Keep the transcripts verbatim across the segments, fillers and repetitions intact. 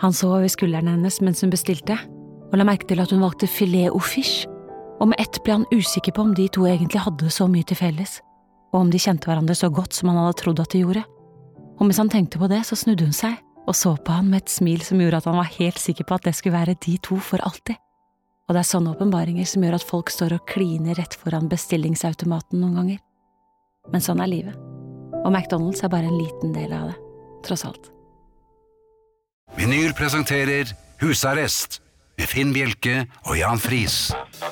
Han så over skulderen hennes mens hun bestilte, og la merke til at hun valgte filet au fish, og med ett ble han usikker på om de to egentlig hadde så mye til felles, og om de kjente hverandre så godt som han hadde trodd at de gjorde. Og mens han tenkte på det, så snudde hun seg, og så på han med et smil som gjorde at han var helt sikker på at det skulle være de to for alltid. Og det er sånne åpenbaringer som gjør at folk står og kliner rett foran bestillingsautomaten noen ganger. Men sånn er livet. Og McDonald's er bare en liten del av det, tross alt. Vinyl presenterer Husarrest med Finn Bjelke og Jan Friis.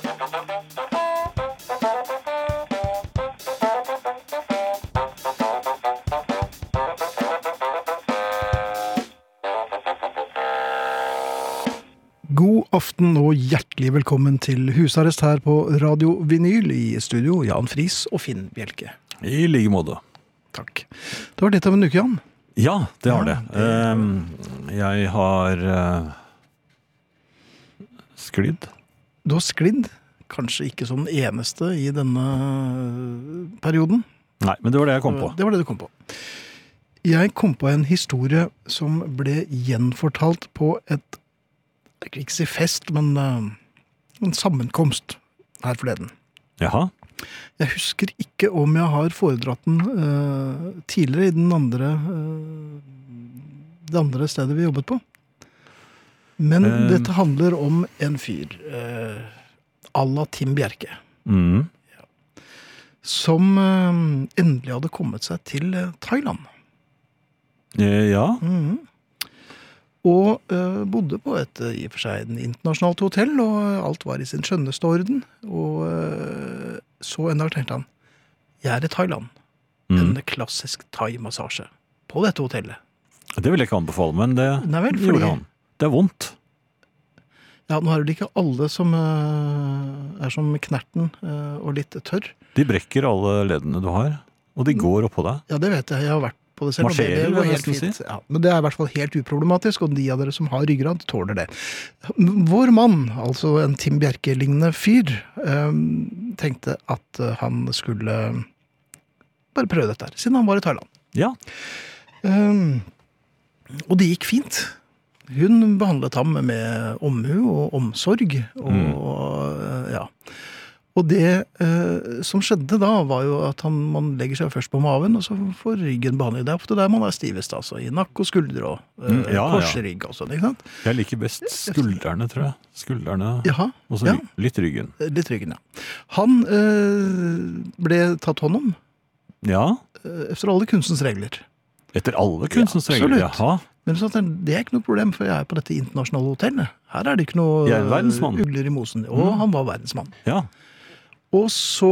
God aften og hjertelig velkommen til Husarrest her på Radio Vinyl. I studio Jan Friis og Finn Bjelke. I like måte. Takk. Det var litt av en uke, Jan. Ja, det har Ja, det. Um, jeg har uh, sklidd. Du har sklidd. Kanskje ikke som den eneste i denne perioden. Nei, men det var det jeg kom på. Det var det du kom på. Jeg kom på en historie som ble gjenfortalt på et, jeg kan ikke si fest, men uh, en sammenkomst her forleden. Jaha. Jeg husker ikke om jeg har foredratt den uh, tidligere i den andre, uh, det andre stedet vi jobbet på. Men Um. dette handler om en fyr, uh, à la Tim Bjerke, Mm. som uh, endelig hadde kommet seg til uh, Thailand. Eh, Ja. Mhm. Og uh, bodde på et uh, i og for seg en internasjonalt hotell, og uh, alt var i sin skjønneste orden. Og uh, så en dag tenkte han, jeg er i Thailand. Mm. En klassisk thai-massasje på dette hotellet. Det vil jeg ikke anbefale, men det Nei vel, gjorde fordi- han. Det er vondt. Ja, nå er det ikke alle som uh, er som knerten uh, og litt tørr. De brekker alle leddene du har, og de går oppå deg. Ja, det vet jeg. Jeg har vært på det selv. og det- Marsjerer, det vil går jeg helt nesten fint. si. Ja, men det er i hvert fall helt uproblematisk, og de av dere som har ryggrad tåler det. Vår mann, altså en Tim Bjerke-lignende fyr, um, tenkte at uh, han skulle bare prøve dette her, siden han var i Thailand. Ja. Um, og det gikk fint. Hun behandlet ham med omhu og omsorg. Og, Mm. ja. og det eh, som skjedde da, var jo at han, man legger seg først på maven, og så får ryggen behandling. Det er ofte der man er stivest, altså. I nakke og skuldre og eh, Mm, ja, ja. korsrygg og sånn, ikke sant? Jeg liker best skuldrene, tror jeg. Skuldrene, Jaha, og så ja. ly- litt ryggen. Litt ryggen, ja. Han eh, ble tatt hånd om Ja, eh, efter alle kunstens regler. etter alle kunstens Ja, regler. absolutt. Jaha. Men så, det er ikke noe problem, for jeg er på dette internasjonale hotellet. Her er det ikke noe Jeg er en verdensmann. ugler i mosen. Og Mm. han var verdensmann. Ja. Og så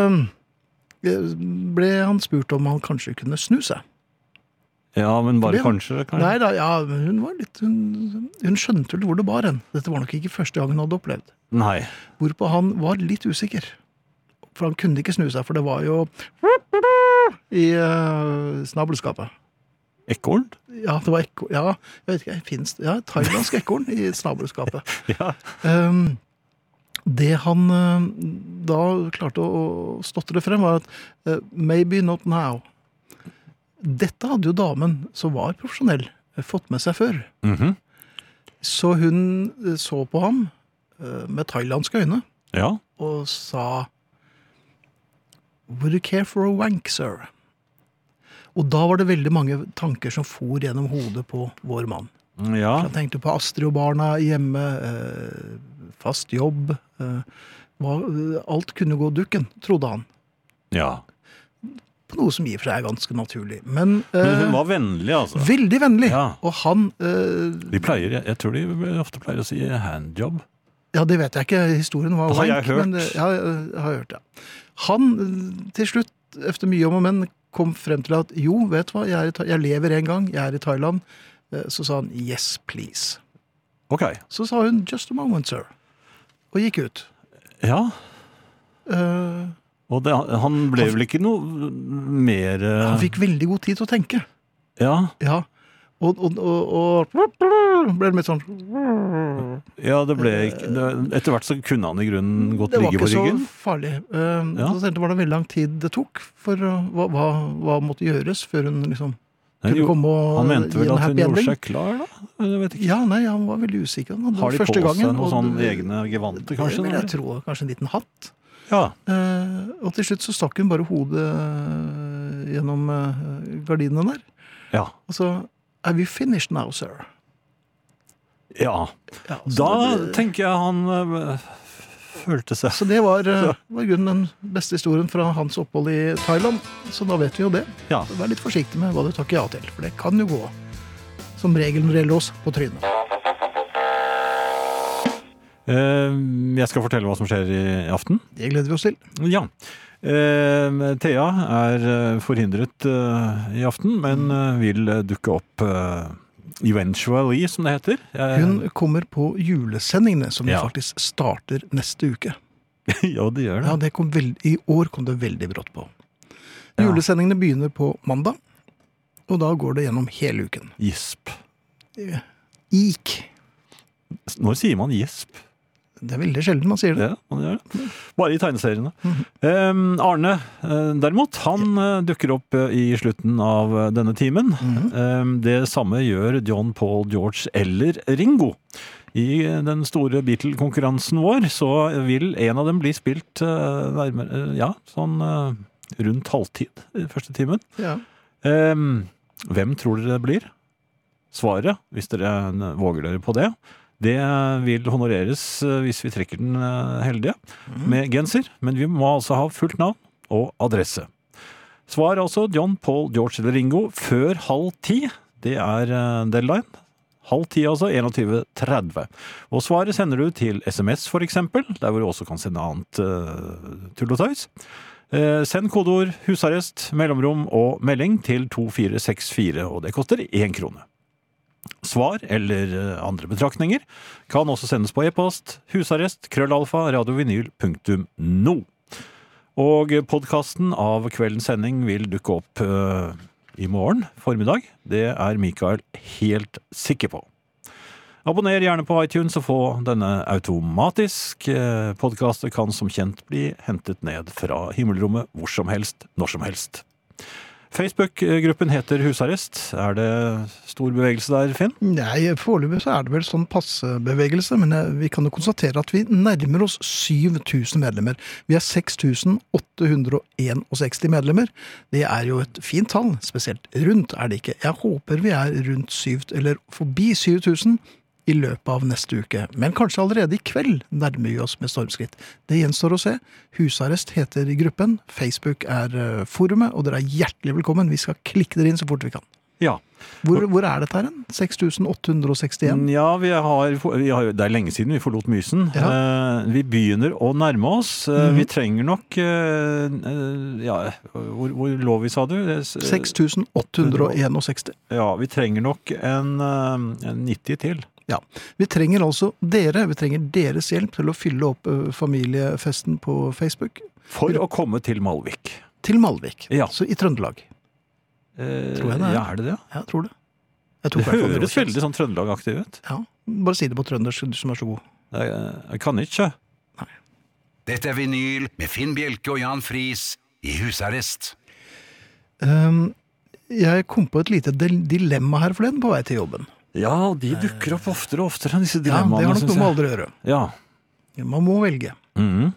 øh, ble han spurt om han kanskje kunne snu seg. Ja, men bare Det- kanskje. kanskje. Nei da, ja, men hun var litt Hun, hun skjønte vel hvor det bar hen. Dette var nok ikke første gang hun hadde opplevd. Nei. Hvorpå han var litt usikker. For han kunne ikke snu seg, for det var jo i øh, snabelskapet. Ekorn? Ja, det var ekko. Ja, jeg vet ikke, finnes det? Ja, thailandsk ekorn i snabelskapet. Ja. Um, det han uh, da klarte å stotre frem var at uh, maybe not now. Dette hadde jo damen, som var profesjonell, uh, fått med seg før. Mhm. Så hun uh, så på ham uh, med thailandske øyne Ja. og sa Would you care for a wank, sir? Og da var det veldig mange tanker som for gjennom hodet på vår mann. Ja. Han tenkte på Astrid og barna hjemme, eh, fast jobb. Eh, hva, alt kunne gå dukken, trodde han. Ja. På noe som i og for seg er ganske naturlig. Men, eh, Men hun var vennlig, altså. veldig vennlig. Ja. Og han eh, De pleier, jeg, jeg tror de ofte pleier å si handjob. Ja, det vet jeg ikke. Historien var Det har jeg wank, hørt. men det- Ja, jeg, jeg har hørt det. Han eh, til slutt, efter mye om og men, kom frem til at jo, vet du hva, jeg, er i, Tha- jeg lever en gang, jeg er i Thailand. Eh, Så sa han yes, please. Ok. Så sa hun just a moment, sir. Og gikk ut. Ja. Eh, Og det, han ble vel ikke noe mer eh, Han fikk veldig god tid til å tenke. Ja. Ja. Og, og, og, og ble det litt sånn Ja, det ble ikke det, etter hvert så kunne han i grunnen godt Det var ligge på ikke så ryggen. farlig. Uh, Ja. Så tenkte jeg var det veldig lang tid det tok for uh, hva, hva, hva måtte gjøres før hun liksom Nei, kunne jo, komme og han mente gi vel en at hun happy gjorde ending. seg klar, da? Jeg vet ikke. Ja, nei, han var veldig usikker. Han hadde Har de på første seg gangen, noen og sånn det- egne gevanter, det kanskje? vil eller? jeg tro, kanskje en liten hatt. Ja. Eh, og til slutt så stakk hun bare hodet gjennom eh, gardinene der. Ja. Og så, are we finished now, sir? ja. Ja, så Da det- tenker jeg han øh, følte seg Så det var, eh, var i grunnen den beste historien fra hans opphold i Thailand. Så da vet vi jo det. Ja. Vær litt forsiktig med hva du takker ja til, for det kan jo gå som regel når det gjelder oss på trynet. Eh, Jeg skal fortelle hva som skjer i aften. Det gleder vi oss til. Ja. Eh, Thea er eh, forhindret eh, i aften, men eh, vil eh, dukke opp eh, eventually, som det heter. Jeg, Hun kommer på julesendingene, som Ja. faktisk starter neste uke. ja, det gjør det. Ja, det kom veld, I år kom det veldig brått på. Ja. Julesendingene begynner på mandag, og da går det gjennom hele uken. Gisp. Ik. Når sier man gisp? Det er veldig sjelden man sier det. Ja, man gjør det. Bare i tegneseriene. Eh, Arne, eh, derimot, han eh, dukker opp eh, i slutten av eh, denne timen. Eh, det samme gjør John Paul George eller Ringo. I eh, den store Beatle-konkurransen vår så vil en av dem bli spilt eh, nærmere, eh, ja, sånn eh, rundt halvtid i første timen. Ja. Eh, hvem tror dere det blir? Svaret, hvis dere eh, våger dere på det, det vil honoreres eh, hvis vi trekker den eh, heldige med genser, men vi må altså ha fullt navn og adresse. Svar altså John, Paul, George eller Ringo før halv ti. Det er eh, deadline. Halv ti altså, tjueen tretti. Og svaret sender du til sms for eksempel, der hvor du også kan sende annet uh, tull og tøys. Eh, send kodeord husarrest, mellomrom og melding til to fire seks fire, og det koster én krone. Svar eller eh, andre betraktninger kan også sendes på e-post husarrest krøllalfa radiovinyl punktum no. Og podcasten av kveldens sending vil dukke opp eh, i morgen formiddag. Det er Mikael helt sikker på. Abonner gjerne på iTunes og få denne automatisk. Eh, Podcaster kan som kjent bli hentet ned fra himmelrommet hvor som helst, når som helst. Facebook-gruppen heter Husarrest. Er det stor bevegelse der, Finn? Nei, foreløpig så er det vel sånn passebevegelse, men eh, vi kan jo konstatere at vi nærmer oss syv tusen medlemmer. Vi er seks tusen åtte hundre og sekstisien medlemmer. Det er jo et fint tall, spesielt rundt er det ikke. Jeg håper vi er rundt syv, eller forbi syv tusen i løpet av neste uke. Men kanskje allerede i kveld nærmer vi oss med stormskritt. Det gjenstår å se. Husarrest heter gruppen. Facebook er uh, forumet, og dere er hjertelig velkommen. Vi skal klikke dere inn så fort vi kan. Ja. Hvor, hvor er dette her? seks tusen åtte hundre og sekstien? Ja, vi har, vi har, det er lenge siden vi forlot Mysen. Ja. Eh, vi begynner å nærme oss. Eh, Mhm. Vi trenger nok eh, eh, ja, hvor, hvor lå vi, sa du? Det er s- seks tusen åtte hundre og sekstien. Ja, vi trenger nok en, eh, en nitti til. Ja. Vi trenger altså dere, vi trenger deres hjelp til å fylle opp uh, familiefesten på Facebook For å komme til Malvik. til Malvik, Ja. så i Trøndelag. Eh, Tror jeg det er. Ja, er det det? Ja, jeg tror det. Jeg Det tok i hvert fall høres var veldig sånn Trøndelag-aktig ut. Ja, bare si det på trøndersk, du som er så god. Jeg, jeg kan ikke. Dette er vinyl med Finn Bjelke og Jan Friis i husarrest. Um, jeg kom på et lite dil- dilemma her forleden på vei til jobben. Ja, de dukker opp oftere og oftere, disse Ja, det dilemmaene, har nok synes noe med jeg. alder å gjøre. Ja. Man må velge. Mhm.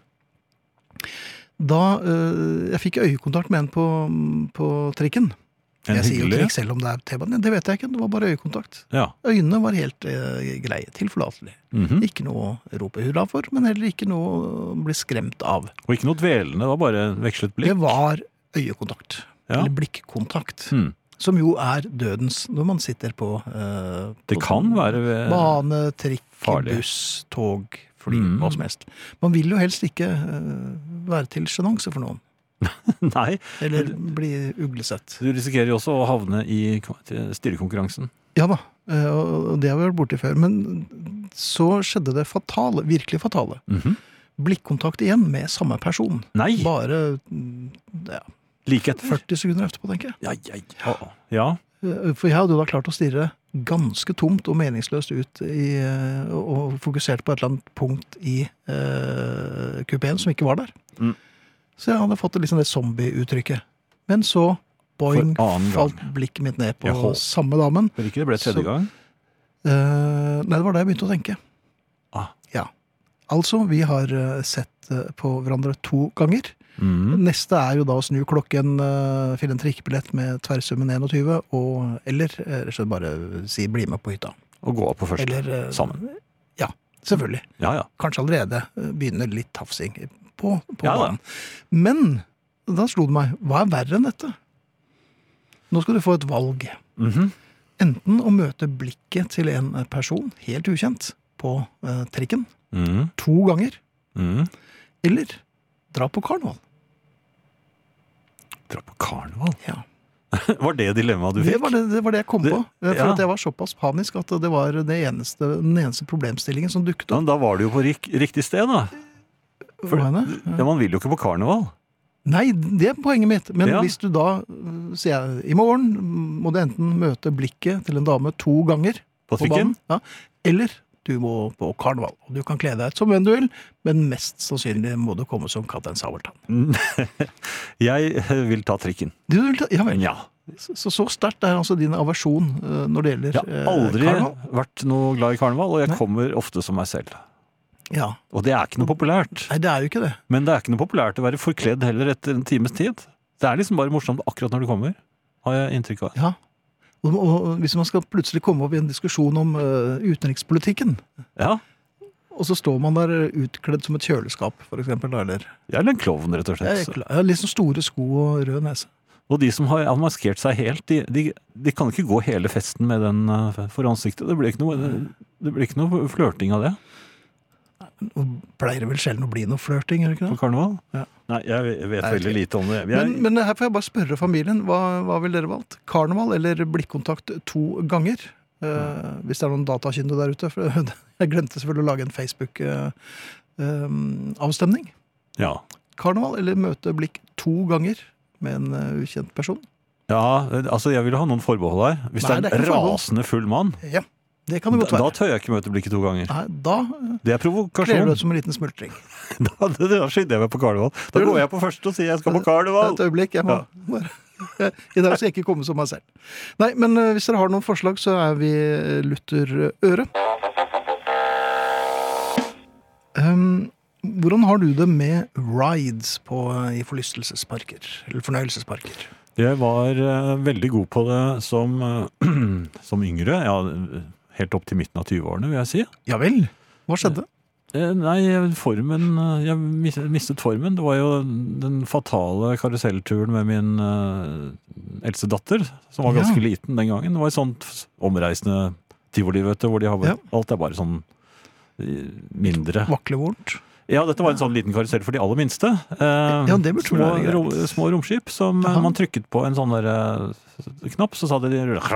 Da uh, jeg fikk øyekontakt med en på, på trikken. En Jeg sier jo hyggelig. trikk selv om det er T-banen. Det vet jeg ikke, det var bare øyekontakt. Ja. Øynene var helt uh, greie, tilforlatelig. Mhm. Ikke noe å rope hurra for, men heller ikke noe å bli skremt av. Og ikke noe dvelende, det var bare vekslet blikk. Det var øyekontakt, Ja. eller blikkontakt, Mhm. som jo er dødens når man sitter på, uh, Det på kan være ved... bane, trikk, farlig. buss, tog, fly, Mm. hva som helst. Man vil jo helst ikke uh, være til sjenanse for noen, Nei, eller bli uglesett. du risikerer jo også å havne i ko- til styrekonkurransen. Ja da, uh, og det har vi vært borti før, men så skjedde det fatale, virkelig fatale. Mhm. Blikkontakt igjen med samme person. Nei, Bare mm, ja, like etter. førti sekunder etterpå, tenker jeg. Ja, ja, ja. ja. Uh, For jeg hadde jo da klart å stirre ganske tomt og meningsløst ut i, uh, og fokusert på et eller annet punkt i uh, kupeen som ikke var der. Mm. Så jeg hadde fått liksom det zombie-uttrykket. Men så boing, For annen gang. falt blikket mitt ned på Jeg håper- samme damen. Vel ikke det ble tredje Så- gang? Eh, nei, det var det jeg begynte å tenke. Ah. Ja. Altså, vi har eh, sett eh, på hverandre to ganger. Mm. Neste er jo da å snu klokken, uh, finne en trikkebillett med tverrsummen tjueen, og, eller eh, rett og slett bare si bli med på hytta. Og gå på første. Eller, eh, Sammen. Ja, selvfølgelig. Ja, ja. Kanskje allerede eh, begynner litt tafsing på, på Ja, da. banen. Men da slo det meg, hva er verre enn dette? Nå skal du få et valg. Mhm. Enten å møte blikket til en person, helt ukjent, på eh, trikken, Mhm. to ganger, Mhm. eller dra på karneval. Dra på karneval? Ja. Var det dilemmaet du Det fikk? var det, det var det jeg kom Det- på. Eh, For ja. at jeg var såpass panisk at det var det eneste, den eneste problemstillingen som dukket Ja, opp. men da var du jo på rik riktig sted, da. For- Hva er det? Ja, man vil jo ikke på karneval. Nei, det er poenget mitt. Men Ja. hvis du da, øh, sier jeg, i morgen må du enten møte blikket til en dame to ganger På på trikken? banen, ja, eller du må på karneval. Og du kan kle deg ut som hvem du vil, men mest sannsynlig må du komme som Kaptein Sabeltann. Jeg eh, vil ta trikken. Du vil ta, ja vel. Ja. Så, så sterkt er altså din aversjon øh, når det gjelder Jeg har øh, aldri karneval. vært noe glad i karneval, og jeg Nei. kommer ofte som meg selv. Ja. Og det er ikke noe populært. Nei, det er jo ikke det. Men det er ikke noe populært å være forkledd heller etter en times tid. Det er liksom bare morsomt akkurat når du kommer, har jeg inntrykk av. Ja. Og, og hvis man skal plutselig komme opp i en diskusjon om øh, utenrikspolitikken, Ja, og så står man der utkledd som et kjøleskap, for eksempel, da, eller jeg er en klovn, rett og jeg er slett. klar- jeg har litt sånn store sko og rød nese. Og de som har maskert seg helt, de, de, de kan ikke gå hele festen med den eh, for ansiktet. Det blir ikke noe, det blir ikke noe flørting av det Og pleier det vel sjelden å bli noe flørting, er det ikke på det? karneval. Ja. Nei, jeg vet Nei, veldig ok. lite om det. Jeg, Men, men her får jeg bare spørre familien, hva, hva vil dere valgt? Karneval eller blikkontakt to ganger? Eh, hvis det er noen datakyndige der ute. For jeg glemte selvfølgelig å lage en Facebook-avstemning. ja. Karneval eller møte blikk to ganger med en eh, ukjent person? ja, altså jeg vil ha noen forbehold her. Hvis Nei, det det er er en ikke forbehold. rasende full mann, Ja, det kan det da, godt være. da tør jeg ikke møte blikket to ganger. Nei, da eh, Det er kler du provokasjon. deg som en liten smultring. Da, det, da skynder jeg meg på karneval. Da Gjør du går det? jeg på første og sier jeg skal på karneval. Et øyeblikk, jeg må Ja. bare I dag skal jeg ikke komme som meg selv. Nei, men eh, hvis dere har noen forslag, så er vi eh, lutter øre. Um, hvordan har du det med rides på, eh, i forlystelsesparker? Eller fornøyelsesparker? Jeg var eh, veldig god på det som, eh, som yngre. Ja, helt opp til midten av tyve-årene, vil jeg si. Ja vel? Hva skjedde? Eh, Nei, formen eh, Jeg mis- mistet formen. Det var jo den fatale karusellturen med min eh, eldste datter, som var ganske Ja. liten den gangen. Det var et sånt omreisende tivoli, vet du, hvor de har Ja. alt er bare sånn eh, mindre. Vaklevornt? Ja, dette var en sånn liten karusell for de aller minste. Eh, Ja, det burde små, være greit. ro, små romskip som Jaha. man trykket på en sånn der eh, knapp, så sa det de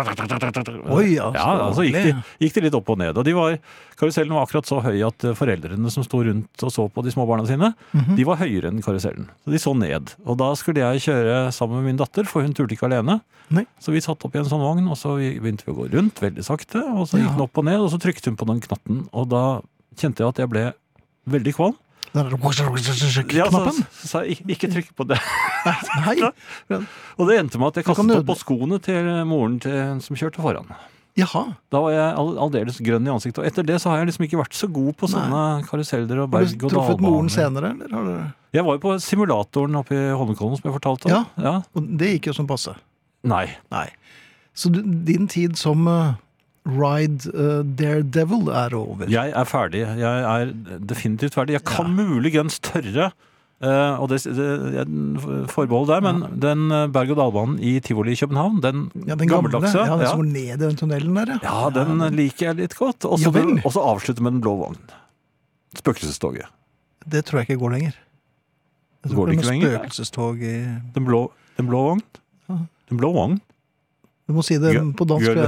Oi, ja, Ja, altså gikk de, så gikk de litt opp og ned. Og de var, karusellen var akkurat så høy at eh, foreldrene som sto rundt og så på de små barna sine, Mhm. de var høyere enn karusellen. Så de så ned. Og da skulle jeg kjøre sammen med min datter, for hun turte ikke alene. Nei. Så vi satt opp i en sånn vogn, og så begynte vi å gå rundt veldig sakte, og så gikk Ja. den opp og ned, og så trykket hun på den knatten, og da kjente jeg at jeg ble veldig kvalm. Den der Ja, så, knappen? så sa jeg ikke, ikke trykk på det. Nei. Og det endte med at jeg Du kan kastet nøde- opp på skoene til moren til en som kjørte foran. Jaha. Da var jeg all- aldeles grønn i ansiktet. Og etter det så har jeg liksom ikke vært så god på sånne karuseller og Har berg- du og truffet moren dalbaner. senere, eller har du... Jeg var jo på simulatoren oppe i Holmenkollen, som jeg fortalte om. Ja. ja. Og det gikk jo som passe. Nei. Nei. Så du, din tid som uh, ride uh, daredevil er over? Jeg er ferdig. Jeg er definitivt ferdig. Jeg kan muligens tørre, eh, og det, det jeg forbehold der, men den eh, berg-og-dal-banen i Tivoli i København, den, Ja, den gamle, gammeldagse, ja, den ja. som går ned i den tunnelen der, Ja, den liker jeg litt godt. Og Ja så vel. og så avslutte med den blå vognen. Spøkelsestoget. Det tror jeg ikke går lenger. Jeg tror Går det er ikke noe lenger? Spøkelsestog i... Den blå, den blå vogn? Ja. Den blå vogn? Du må si det Gjør- på dansk. gjør det.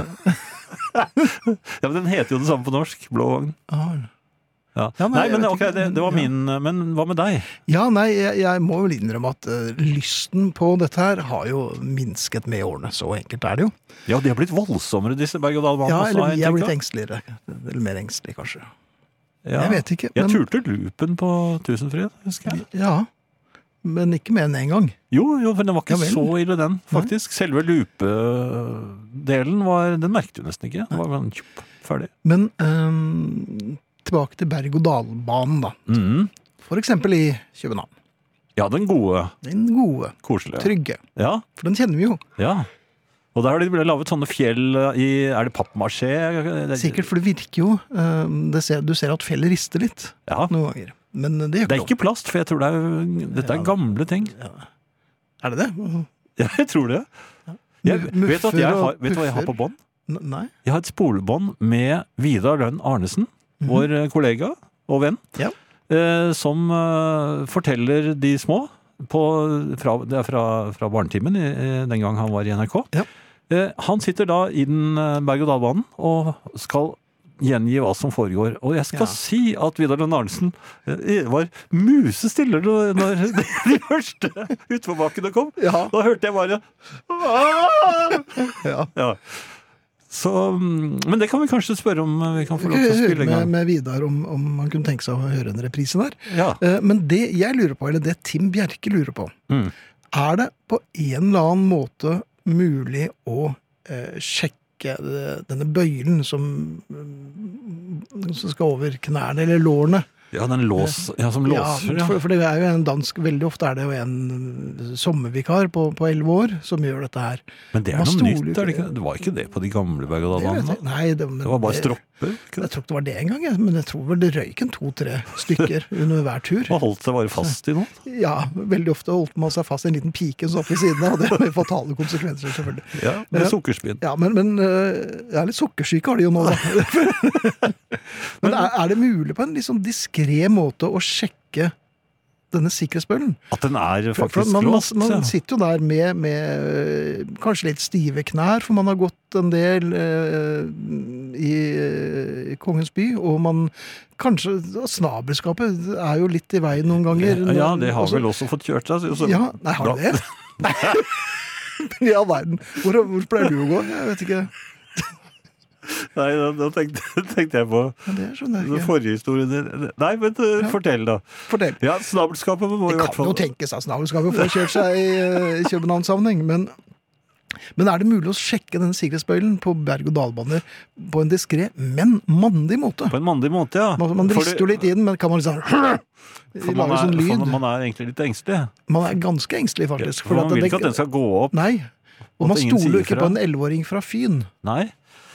for jeg- Ja, men den heter jo det samme på norsk. Blå vogn. Ah. Ja. Ja, nei, nei, men jeg vet ok, ikke. det, det var Ja. min. Men hva med deg? Ja, nei, jeg, jeg må vel innrømme at uh, lysten på dette her har jo minsket med årene. Så enkelt er det jo. Ja, de har blitt voldsommere, disse berg-og-dal-banene. Ja, også, eller har jeg vi er inntrykk blitt av. engsteligere. Eller mer engstelige, kanskje. Ja. Jeg vet ikke. Jeg Men, turte loopen på Tusenfryd, husker jeg. ja, men ikke mer enn en gang. Jo, jo, for den var ikke Ja vel. så ille den, faktisk. Selve lupedelen var, den merket du nesten ikke. Den var sånn tjup, ferdig. Men øhm, tilbake til berg-og-dal-banen da. Mhm. For eksempel i København. Ja, den gode, Den gode, koselige. trygge. Ja, For den kjenner vi jo. ja. Og der har de lavet sånne fjell i, er det pappmaché? Sikkert, for det virker jo, øhm, det ser, du ser at fjellet rister litt Ja, noen ganger. Men det gjør det er ikke ikke plast, for jeg tror det er, dette er gamle ting. noe. Er det det? Ja, jeg tror det. Jeg, Muffer vet, du at jeg og har, vet du hva jeg har puffer? på bånd? N- Nei? Jeg har et spolebånd med Vidar Lønn Arnesen, Mhm. vår eh, kollega og venn, Ja. eh, som eh, forteller de små, på, fra, det er fra, fra barnetimen i, i- den gang han var i N R K. Ja. Eh, han sitter da i den eh, berg-og-dal-banen og skal gjengi hva som foregår. Og jeg skal Ja. si at Vidar Lønn Arnesen eh, var musestille når, når de, de første utforbakkene kom. Ja. Da hørte jeg bare «Aah!» Ja. Ja. Så, mm, men det kan vi kanskje spørre om vi kan få Vi lov til å kan høre spille en med, gang. med Vidar om, om han kunne tenke seg å høre en reprise der. Ja. Eh, Men det jeg lurer på, eller det Tim Bjerke lurer på, Mm. er det på en eller annen måte mulig å eh, sjekke eh, denne bøylen som, mm, som skal over knærne eller lårene? ja, den lås, ja, som låser, Ja, ja. for, for det er jo en dansk, veldig ofte er det jo en sommervikar på på elleve år som gjør dette her. Men det er Man noe stoler nytt, ikke- er det ikke? Det var ikke det på de gamle Det vet berg-og-dal-banene? jeg. Nei, det, men Det var bare det- stropper, ikke Jeg det? tror ikke det var det engang, jeg, men jeg tror vel det røyk en to-tre stykker under hver tur. Og holdt seg bare fast i noe. Ja, veldig ofte holdt man seg fast i en liten pike som satt ved siden av, og det har fatale konsekvenser selvfølgelig. Ja, med Ja. sukkerspinn. Ja, men, men øh, ja, litt sukkersyke har de jo nå, da. Men er, er det mulig på en litt sånn diskré måte å sjekke denne sikkerhetsbølgen? At den er For, for faktisk man, man, låst. man ja. sitter jo der med, med øh, kanskje litt stive knær, for man har gått en del øh, i, øh, i Kongens by, og man kanskje snabelskapet er jo litt i veien noen ganger. Ja, det har Også- vel også fått kjørt seg. så- Ja, nei, har du det? I all verden. Hvor, hvor pleier du å gå? Jeg vet ikke. Nei, da, da tenkte, tenkte jeg på Men det skjønner jeg den ikke. forrige historien din. Nei, men uh, fortell da. Fortell. Ja, snabelskapet må i Det hvert kan fall... jo tenkes at snabelskapet får kjørt seg i, i København-sammenheng, men, men er det mulig å sjekke denne sikkerhetsbøylen på berg-og-dal-baner på en diskré, men mandig måte? På en mandig måte, ja. Man, man For rister det- jo litt i den, men kan man liksom For man, lage er, sånn lyd? for man er egentlig litt engstelig. Man er ganske engstelig, faktisk. For man at vil det- ikke at den skal gå opp. Nei. Og At man ingen stoler sier jo ikke fra. på en elleveåring fra Fyn. Nei.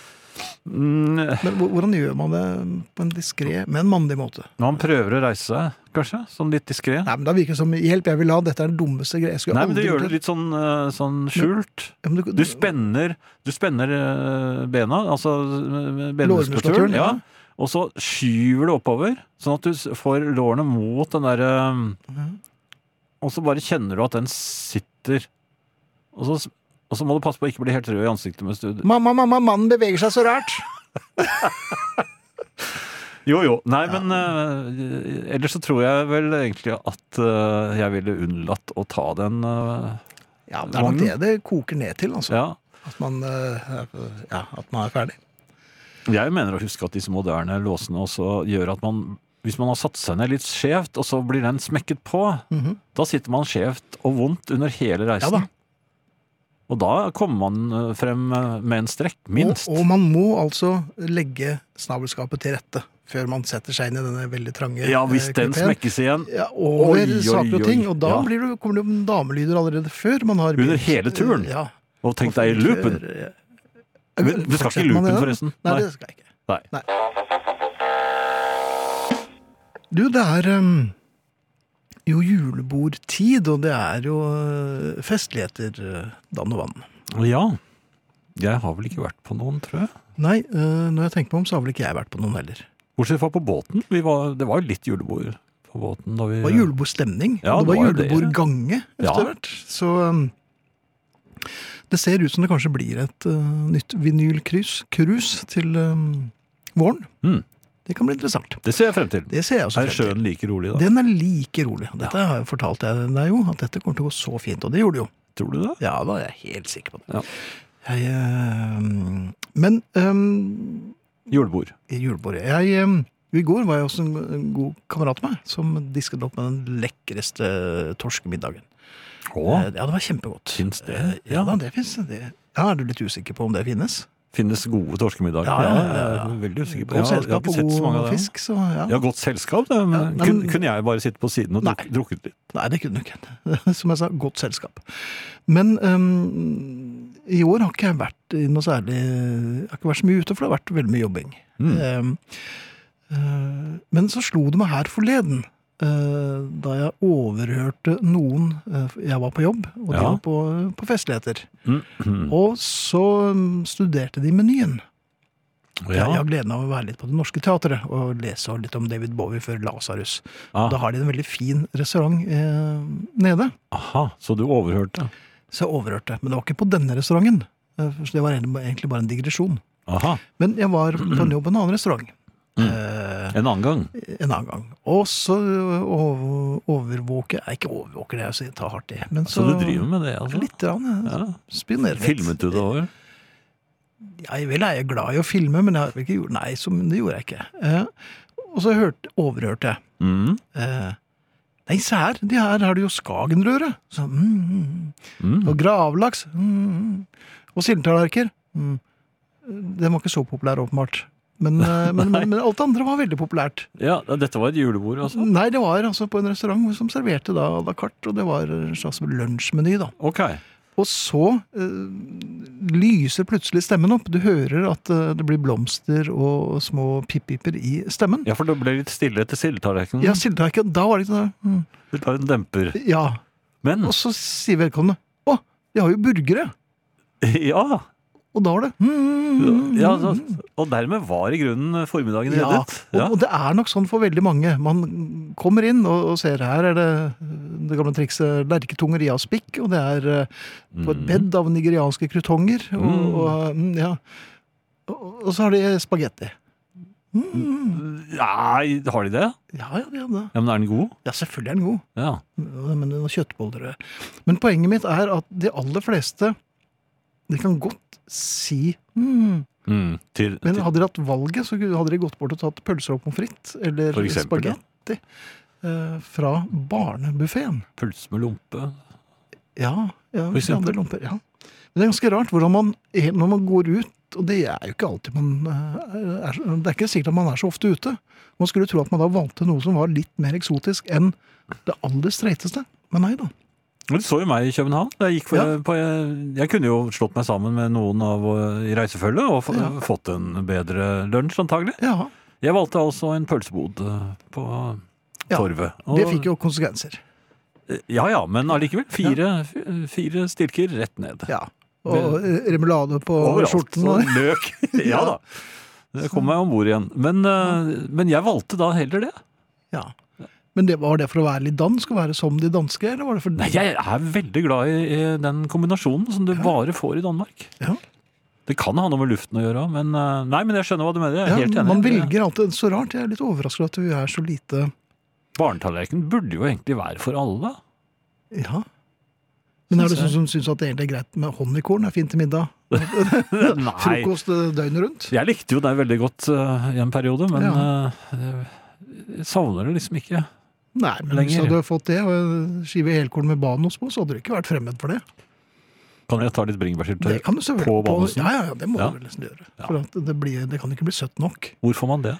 Mm, Men hvor- hvordan gjør man det på en diskré, men mandig måte? man prøver å reise seg, kanskje, sånn litt diskré. Nei, men da virker det som hjelp, jeg vil ha, dette er det dummeste greia. Jeg skulle Nei, men du aldri gjør gjort det litt sånn, eh, sånn skjult. Ja, men Du spenner, du spenner eh, bena, altså eh, benmuskulaturen, Lårmuskulaturen, ja. ja. Og så skyver du oppover, sånn at du s- får lårene mot den der eh, Mhm. Og så bare kjenner du at den sitter. Og så, og så må du passe på å ikke bli helt rød i ansiktet mens du Mamma, mamma, mannen beveger seg så rart. Jo, jo. Nei, men eh, ellers så tror jeg vel egentlig at eh, jeg ville unnlatt å ta den eh, Ja, det er nok det det koker ned til, altså. Ja. At man, eh, er- ja, at man er ferdig. Jeg mener å huske at disse moderne låsene også gjør at man, hvis man har satt seg ned litt skjevt, og så blir den smekket på, Mhm. da sitter man skjevt og vondt under hele Ja reisen. da. Og da kommer man eh, frem eh, med en strekk, minst. Og, og man må altså legge snabelskapet til rette før man setter seg inn i denne veldig trange Ja, hvis eh, den kupeen. smekkes igjen Ja, over Oi, oi, saker og oi. ting, og da Ja. blir det, kommer det jo damelyder allerede før man har Under begynt. hele turen? Ja. Og tenk deg i loopen. Før, Men du skal ikke i Fortsetter man loopen, det da? forresten. Nei, Nei. det skal jeg ikke. Nei. Du, det er um, jo julebordtid, og det er jo uh, festligheter uh, dann og vann. Ja. Jeg har vel ikke vært på noen, tror jeg. Nei, uh, når jeg tenker meg om, så har vel ikke jeg vært på noen heller. Bortsett fra på båten. Vi var, det var jo litt julebord på båten. Da vi, Det var julebordstemning, Ja, og det var det var jo det. julebordgange etter Ja. hvert. Så um, det ser ut som det kanskje blir et uh, nytt vinylkrus krus til um, våren. Mm. Det kan bli interessant. Det ser jeg frem til. Det ser jeg også Er frem til. sjøen like rolig, da? Den er like rolig. Dette har jeg fortalt deg deg jo, at dette kommer til å gå så fint, og det gjorde det jo. Tror du det? Ja, da er jeg helt sikker på det. Ja. Jeg, eh, men um, Julebord. i julebordet. Jeg, um, I går var jeg også en, en god kamerat med meg, som disket opp med den lekreste torskemiddagen. Åh, Eh, Ja, det var kjempegodt. finnes det? Eh, Ja, da, det finnes det. Ja, er du litt usikker på om det finnes? Finnes gode torskemiddager? Ja, ja, ja, ja. jeg er veldig usikker på. Godt Jeg har- jeg har selskap ikke og sett så mange god av dem. fisk, så ja. Ja, godt selskap. Det, men, Ja, nei, kun, men- kunne jeg bare sitte på siden og druk, Nei. drukket litt? Nei, det kunne du ikke. Som jeg sa, godt selskap. Men ehm, i år har ikke jeg vært i noe særlig Jeg har ikke vært så mye ute, for det har vært veldig mye jobbing. Mm. Ehm, eh, men så slo det meg her forleden, eh, da jeg overhørte noen eh, Jeg var på jobb, og de Ja. var på, på festligheter. Mm. Mm. Og så mm, studerte de menyen. Jeg, jeg Ja. har gleden av å være litt på Det Norske Teatret og lese litt om David Bowie før Lazarus. Ah, Da har de en veldig fin restaurant eh, nede. aha, så du overhørte? Så jeg overhørte. Men det var ikke på denne restauranten. eh, Så det var egentlig bare en digresjon. Aha, Men jeg var på en jobb på en annen restaurant. Mm. eh, en annen gang. En annen gang. Og så over- overvåker Jeg ikke overvåker det, jeg sier ta hardt i. Men Så, så, du driver med det, altså? Litt. Rann, jeg Ja. spionerer litt. Filmet du det over? Jeg vel er jeg glad i å filme, men jeg har vel ikke gjort Nei, så, det gjorde jeg ikke. Eh, og så hørte, overhørte jeg. Mm. Eh, Nei, se her, de her har du jo Skagenrøre. Så, mm, mm. Mm. Og gravlaks. Mm. Og sildetallerker. Mm. Den var ikke så populær, åpenbart. Men, eh, men, men, men alt det andre var veldig populært. Ja, dette var et julebord, altså? Nei, det var altså på en restaurant som serverte da à la carte, og det var en slags lunsjmeny, da. Ok. Og så eh, lyser plutselig stemmen opp. Du hører at eh, det blir blomster og små pip-piper i stemmen. Ja, for det ble litt stille etter sildetallerkenen. Ja, sildetallerken. Da var det ikke sånn mm. Det tar en demper. Ja. Men, Og så sier vedkommende å, de har jo burgere. ja, Og da var det mm, ja så, og dermed var i grunnen formiddagen Ja, reddet. og, Ja. og det er nok sånn for veldig mange. Man kommer inn og, og ser her er det det gamle trikset lerketunger i aspikk, og det er eh, på et Mm. bed av nigerianske krutonger, og, Mm. og, mm, ja. og, og så har de spagetti. Mm. Nei, har de det? Ja, ja, ja, da. Ja, men er den god? ja, selvfølgelig er den god. Ja. Men noen kjøttboller. Men poenget mitt er at de aller fleste, de kan godt si mm. Mm. Til, Men til, hadde de hatt valget, så hadde de gått bort og tatt pølser og pommes frites, eller For eksempel, ja. spagetti, eh, fra barnebuffeten. pølse med lompe. Ja, ja, For eksempel? andre lomper, ja. Men det er ganske rart hvordan man, når man går ut, og det er jo ikke alltid man eh, er, det er ikke sikkert at man er så ofte ute. Man skulle tro at man da valgte noe som var litt mer eksotisk enn det aller streiteste. Men nei da. Men du så jo meg i København. Jeg, gikk for, Ja. på, jeg, jeg kunne jo slått meg sammen med noen av eh, i reisefølget og f Ja. fått en bedre lunsj, antagelig. Ja, Jeg valgte altså en pølsebod eh, på Ja, Torvet. Og- det fikk jo konsekvenser. Ja ja, men allikevel. Fire, f- fire stilker rett ned. Ja. Og eh, remulade på Overalt. skjorten. Og Og, løk. Ja da. Det kom meg om bord igjen. Men, eh, men jeg valgte da heller det. ja. Men det, var det for å være litt dansk, og være som de danske, eller var det for Nei, jeg er veldig glad i, i den kombinasjonen som du bare får i Danmark. Ja. Det kan ha noe med luften å gjøre, men, eh, nei, men jeg skjønner hva du mener. Jeg er Ja, helt enig. man velger alltid så rart. Jeg er litt overrasket at vi er så lite Barnetallerken burde jo egentlig være for alle. Ja. Men er det Synes jeg. sånn som syns at det egentlig er greit med honningkorn? Er fint til middag? Nei, Frokost eh, døgnet rundt? jeg likte jo det veldig godt eh, i en periode, men Ja. eh, jeg savner det liksom ikke. Nei, men hvis Lenger. du hadde fått det, og en skive helkorn med banos på, så hadde du ikke vært fremmed for det. Kan jeg ta litt bringebærsyltetøy? Det kan du selvfølgelig. på banosen? Ja, ja, ja, det må Ja. du vel nesten gjøre. Ja. For at det, blir, det kan ikke bli søtt nok. Hvor får man det?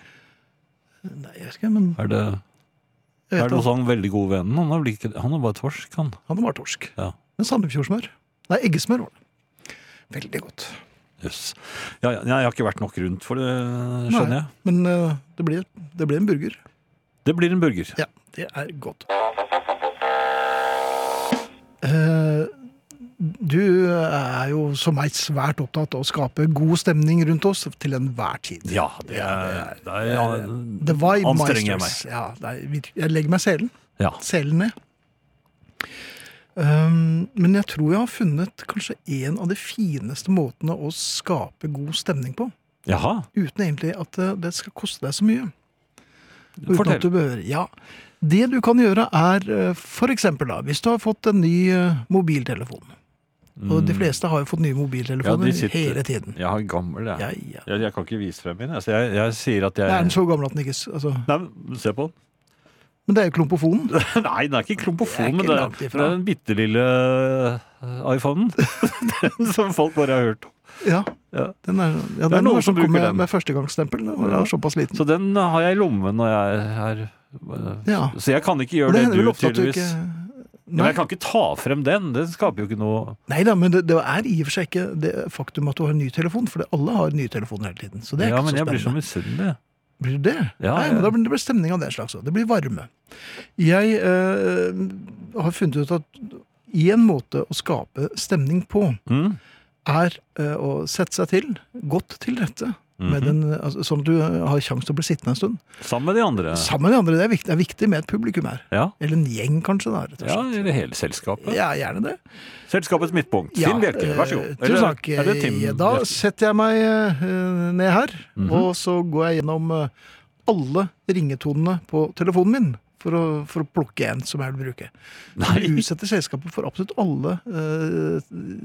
Nei, jeg vet ikke, men Er det, jeg er vet det hos at han veldig gode vennen? Han er, vel ikke, han er bare torsk, han. han var torsk. Ja. Men Sandefjordsmør. Nei, eggesmør var det. Veldig godt. Jøss. Ja, ja, jeg har ikke vært nok rundt for det, skjønner jeg. Men eh, det blir, det blir en burger. Det blir en burger. Ja, det er godt. Eh, du er jo som meg svært opptatt av å skape god stemning rundt oss til enhver tid. Ja, det er, det er ja, The Vibe anstrenger jeg Meisters. Ja, det er, vir- jeg legger meg selen. Ja. Selen ned. Um, men jeg tror jeg har funnet kanskje en av de fineste måtene å skape god stemning på. Jaha, Uten egentlig at det, det skal koste deg så mye. Uten fortell. at du behøver. Ja. Det du kan gjøre er eh, for eksempel da, hvis du har fått en ny eh, mobiltelefon, Og de fleste har jo fått nye mobiltelefoner Ja, de sitter- hele tiden. Jeg har gammel, jeg. Ja, ja. Jeg, jeg kan ikke vise frem min. Altså, jeg, jeg sier at jeg... Er den så gammel at den ikke... s- Altså, Nei, men se på den. men det er jo klompofonen. Nei, den er ikke klompofon, Det er ikke men det, langt er- ifra. det er den bittelille uh, iPhonen. Den som folk bare har hørt om. Ja, Ja. den er, ja, er den noen var som som kom bruker med, den. med førstegangsstempel. Den var Ja. såpass liten. Så den har jeg i lommen når jeg er... Ja. Så jeg kan ikke Og gjøre det det, hender vel du ofte at du tydeligvis. ikke... Men Nei. jeg kan ikke ta frem den. Det skaper jo ikke noe... Neida, men det, det er i og for seg ikke det faktum at du har en ny telefon, for det- alle har nye telefoner hele tiden. Så det er Ja, ikke men så jeg blir så spennende. misunnelig. Blir du det? Ja, Nei, ja. men da blir det blir stemning av det slags også. Det blir varme. Jeg eh, har funnet ut at en måte å skape stemning på Mm? er eh, å sette seg til, godt til rette, med Mhm. den, altså, sånn at du har sjanse til å bli sittende en stund. Sammen med de andre. Sammen med de andre, det er viktig, det er viktig med et publikum her. Ja, Eller en gjeng kanskje da, rett og ja slett. eller hele selskapet. Ja, gjerne det. Selskapets midtpunkt. Finn Bjelke, vær så god. eh, Tusen takk. er det Tim Eh, Da Bjelke? setter jeg meg eh, ned her, Mhm. og så går jeg gjennom eh, alle ringetonene på telefonen min, for å, for å plukke en som jeg vil bruke. Nei, Vi utsetter selskapet for absolutt alle uh,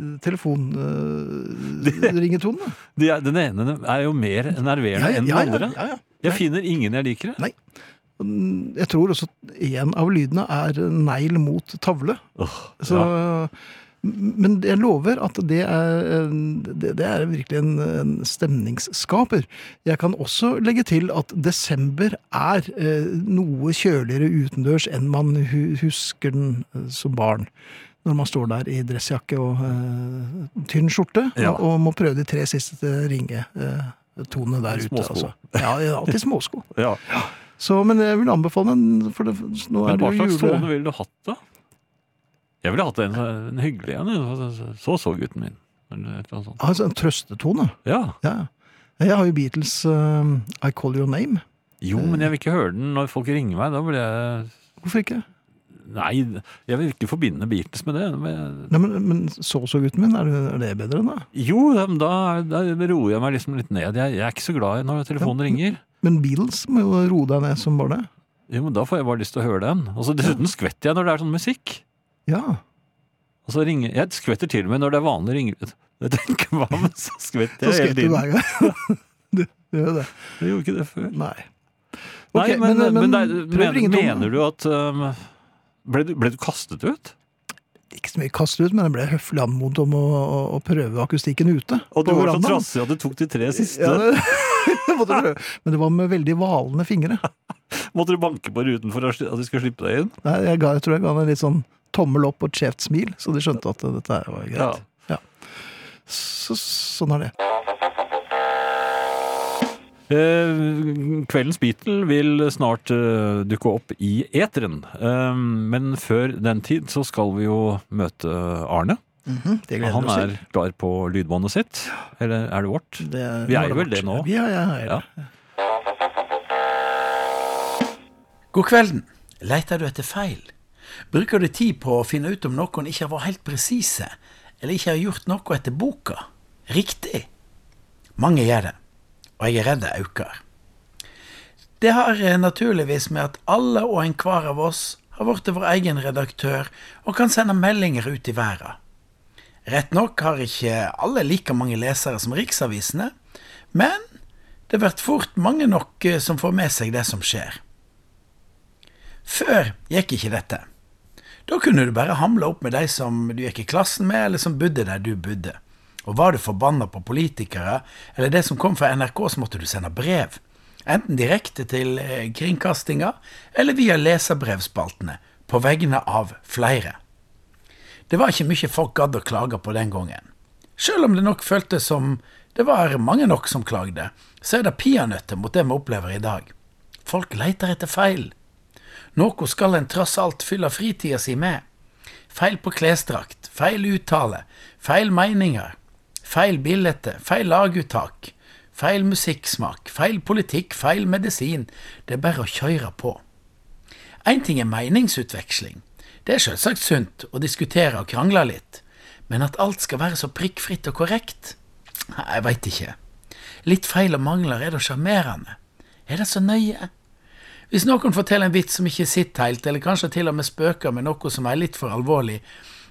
telefonringetonene. de er, den ene er jo mer nerverende enn den andre. ja, ja. Jeg finner ingen jeg liker. Nei. Mm, Jeg tror også at en av lydene er negl mot tavle. Åh, Så, ja. Men jeg lover at det er, det, det er virkelig en, en stemningsskaper. Jeg kan også legge til at desember er eh, noe kjøligere utendørs enn man hu, husker den eh, som barn. Når man står der i dressjakke og eh, tynn skjorte, Ja. og, og må prøve de tre siste ringetonene der ute. Småsko. Altså. Ja, ja, alltid småsko. Ja. Så, men jeg vil anbefale den, for det, nå er Men hva det jo slags jule... tone ville du hatt da? Jeg ville hatt en, en hyggelig en. Så så gutten min. Eller et eller annet sånt. Altså en trøstetone. Ja. Ja. Jeg har jo Beatles uh, I Call Your Name. Jo, men jeg vil ikke høre den når folk ringer meg. Da blir jeg... Hvorfor ikke? Nei, jeg vil ikke forbinde Beatles med det. Men... Nei, men, men så så gutten min, er det, er det bedre enn da? Jo, da, da roer jeg meg liksom litt ned. Jeg, jeg er ikke så glad i når telefonen ringer. Men Beatles må jo roe deg ned som bare det. Jo, men da får jeg bare lyst til å høre den. Og så dessuten skvetter jeg når det er sånn musikk. Ja. Og så ringer jeg skvetter til og med når det er vanlig ringer. Jeg tenker, hva, men så skvetter Så jeg hele skvetter du tiden. hver gang. Du du gjør det. Jeg gjorde ikke det før. Nei. Nei, Ok, men, men, men det er- prøv men, ringetonen. mener du at um, ble, du, ble du kastet ut? Ikke så mye kastet ut, men jeg ble høflig anmodet om å, å, å prøve akustikken ute. Og du på var så verandaen. trassig at du tok de tre siste. Ja, det, jeg måtte prøve. Men det var med veldig valende fingre. Måtte du banke på ruten for at de skulle slippe deg inn? Nei, jeg, ga, jeg tror jeg ga en litt sånn tommel opp og et skjevt smil, så de skjønte at dette her var greit. Ja. Så, sånn er det. Eh, kveldens Beatle vil snart eh, dukke opp i eteren. Eh, men før den tid så skal vi jo møte Arne. Mhm, det gleder Han vi oss er til. klar på lydbåndet sitt. Eller er det vårt? Det, Vi er nå jo vel vårt. det nå. Ja, ja, ja. Ja. God kvelden. Leiter du etter feil? Bruker du tid på å finne ut om noen ikke har vært helt presise, eller ikke har gjort noe etter boka? Riktig. Mange gjør det, og jeg er redd det øker. Det har eh, naturligvis med at alle og en hver av oss har vært vår egen redaktør og kan sende meldinger ut i verden. Rett nok har ikke alle like mange lesere som riksavisene, men det blir fort mange nok eh, som får med seg det som skjer. Før gikk ikke dette. Da kunne du bare hamle opp med de som du gikk i klassen med, eller som bodde der du bodde. Og var du forbannet på politikere, eller det som kom fra N R K, så måtte du sende brev. Enten direkte til eh, kringkastinga, eller via leserbrevspaltene, på vegne av flere. Det var ikke mye folk gadd å klage på den gangen. Selv om det nok føltes som det var mange nok som klagde, så er det pianøtter mot det vi opplever i dag. Folk leter etter feil. Noe skal en tross alt fylle fritida si med. Feil på klesdrakt, feil uttale, feil meninger, feil billete, feil laguttak, feil musikksmak, feil politikk, feil medisin. Det er bare å kjøre på. En ting er meningsutveksling. Det er selvsagt sunt å diskutere og krangle litt, men at alt skal være så prikkfritt og korrekt? Jeg vet ikke. Litt feil og mangler er det sjarmerende. Er det så nøye? Hvis noen forteller en vits som ikke sitter helt, eller kanskje til og med spøker med noe som er litt for alvorlig,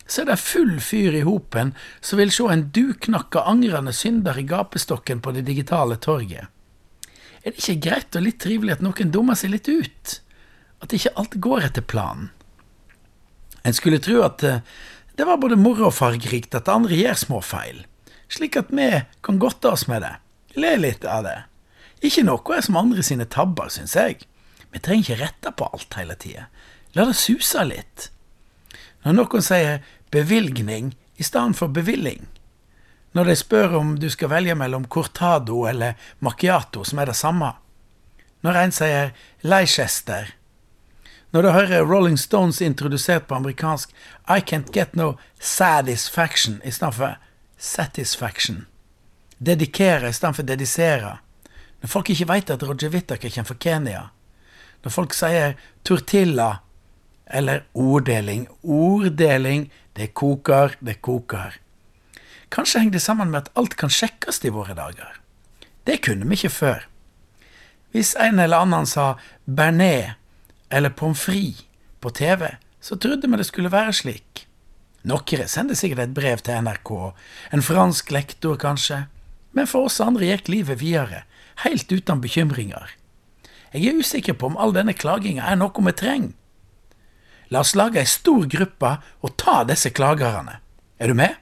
så er det full fyr i hopen som vil se en duknakka angrende synder i gapestokken på det digitale torget. Er det ikke greit og litt trivelig at noen dummer seg litt ut? At ikke alt går etter planen? En skulle tro at det var både moro og fargerikt at andre gjør små feil, slik at vi kan godte oss med det, le litt av det. Ikke noe er som andre sine tabber, synes jeg. Vi trenger ikke rette på alt hele tiden. La det suse litt. Når noen sier bevilgning i stedet for bevilling, når de spør om du skal velge mellom cortado eller macchiato, som er det samme, når en sier Leicester, når du hører Rolling Stones introdusert på amerikansk I can't get no satisfaction i stedet for satisfaction. Dedikere i stedet for dedisere. Når folk ikke vet at Roger Whittaker kommer fra Kenya. Når folk sier tortilla eller orddeling. Orddeling, det koker, det koker. Kanskje henger det sammen med at alt kan sjekkes i våre dager. Det kunne vi ikke før. Hvis en eller annen sa Bernet eller pommes frites på T V, så trodde vi det skulle være slik. Nokkere sendte sikkert et brev til N R K, en fransk lektor kanskje, men for oss andre gikk livet videre, helt uten bekymringer. Jeg er usikker på om all denne klaginga er noe vi trenger. La oss lage en stor gruppe og ta disse klagerne. Er du med?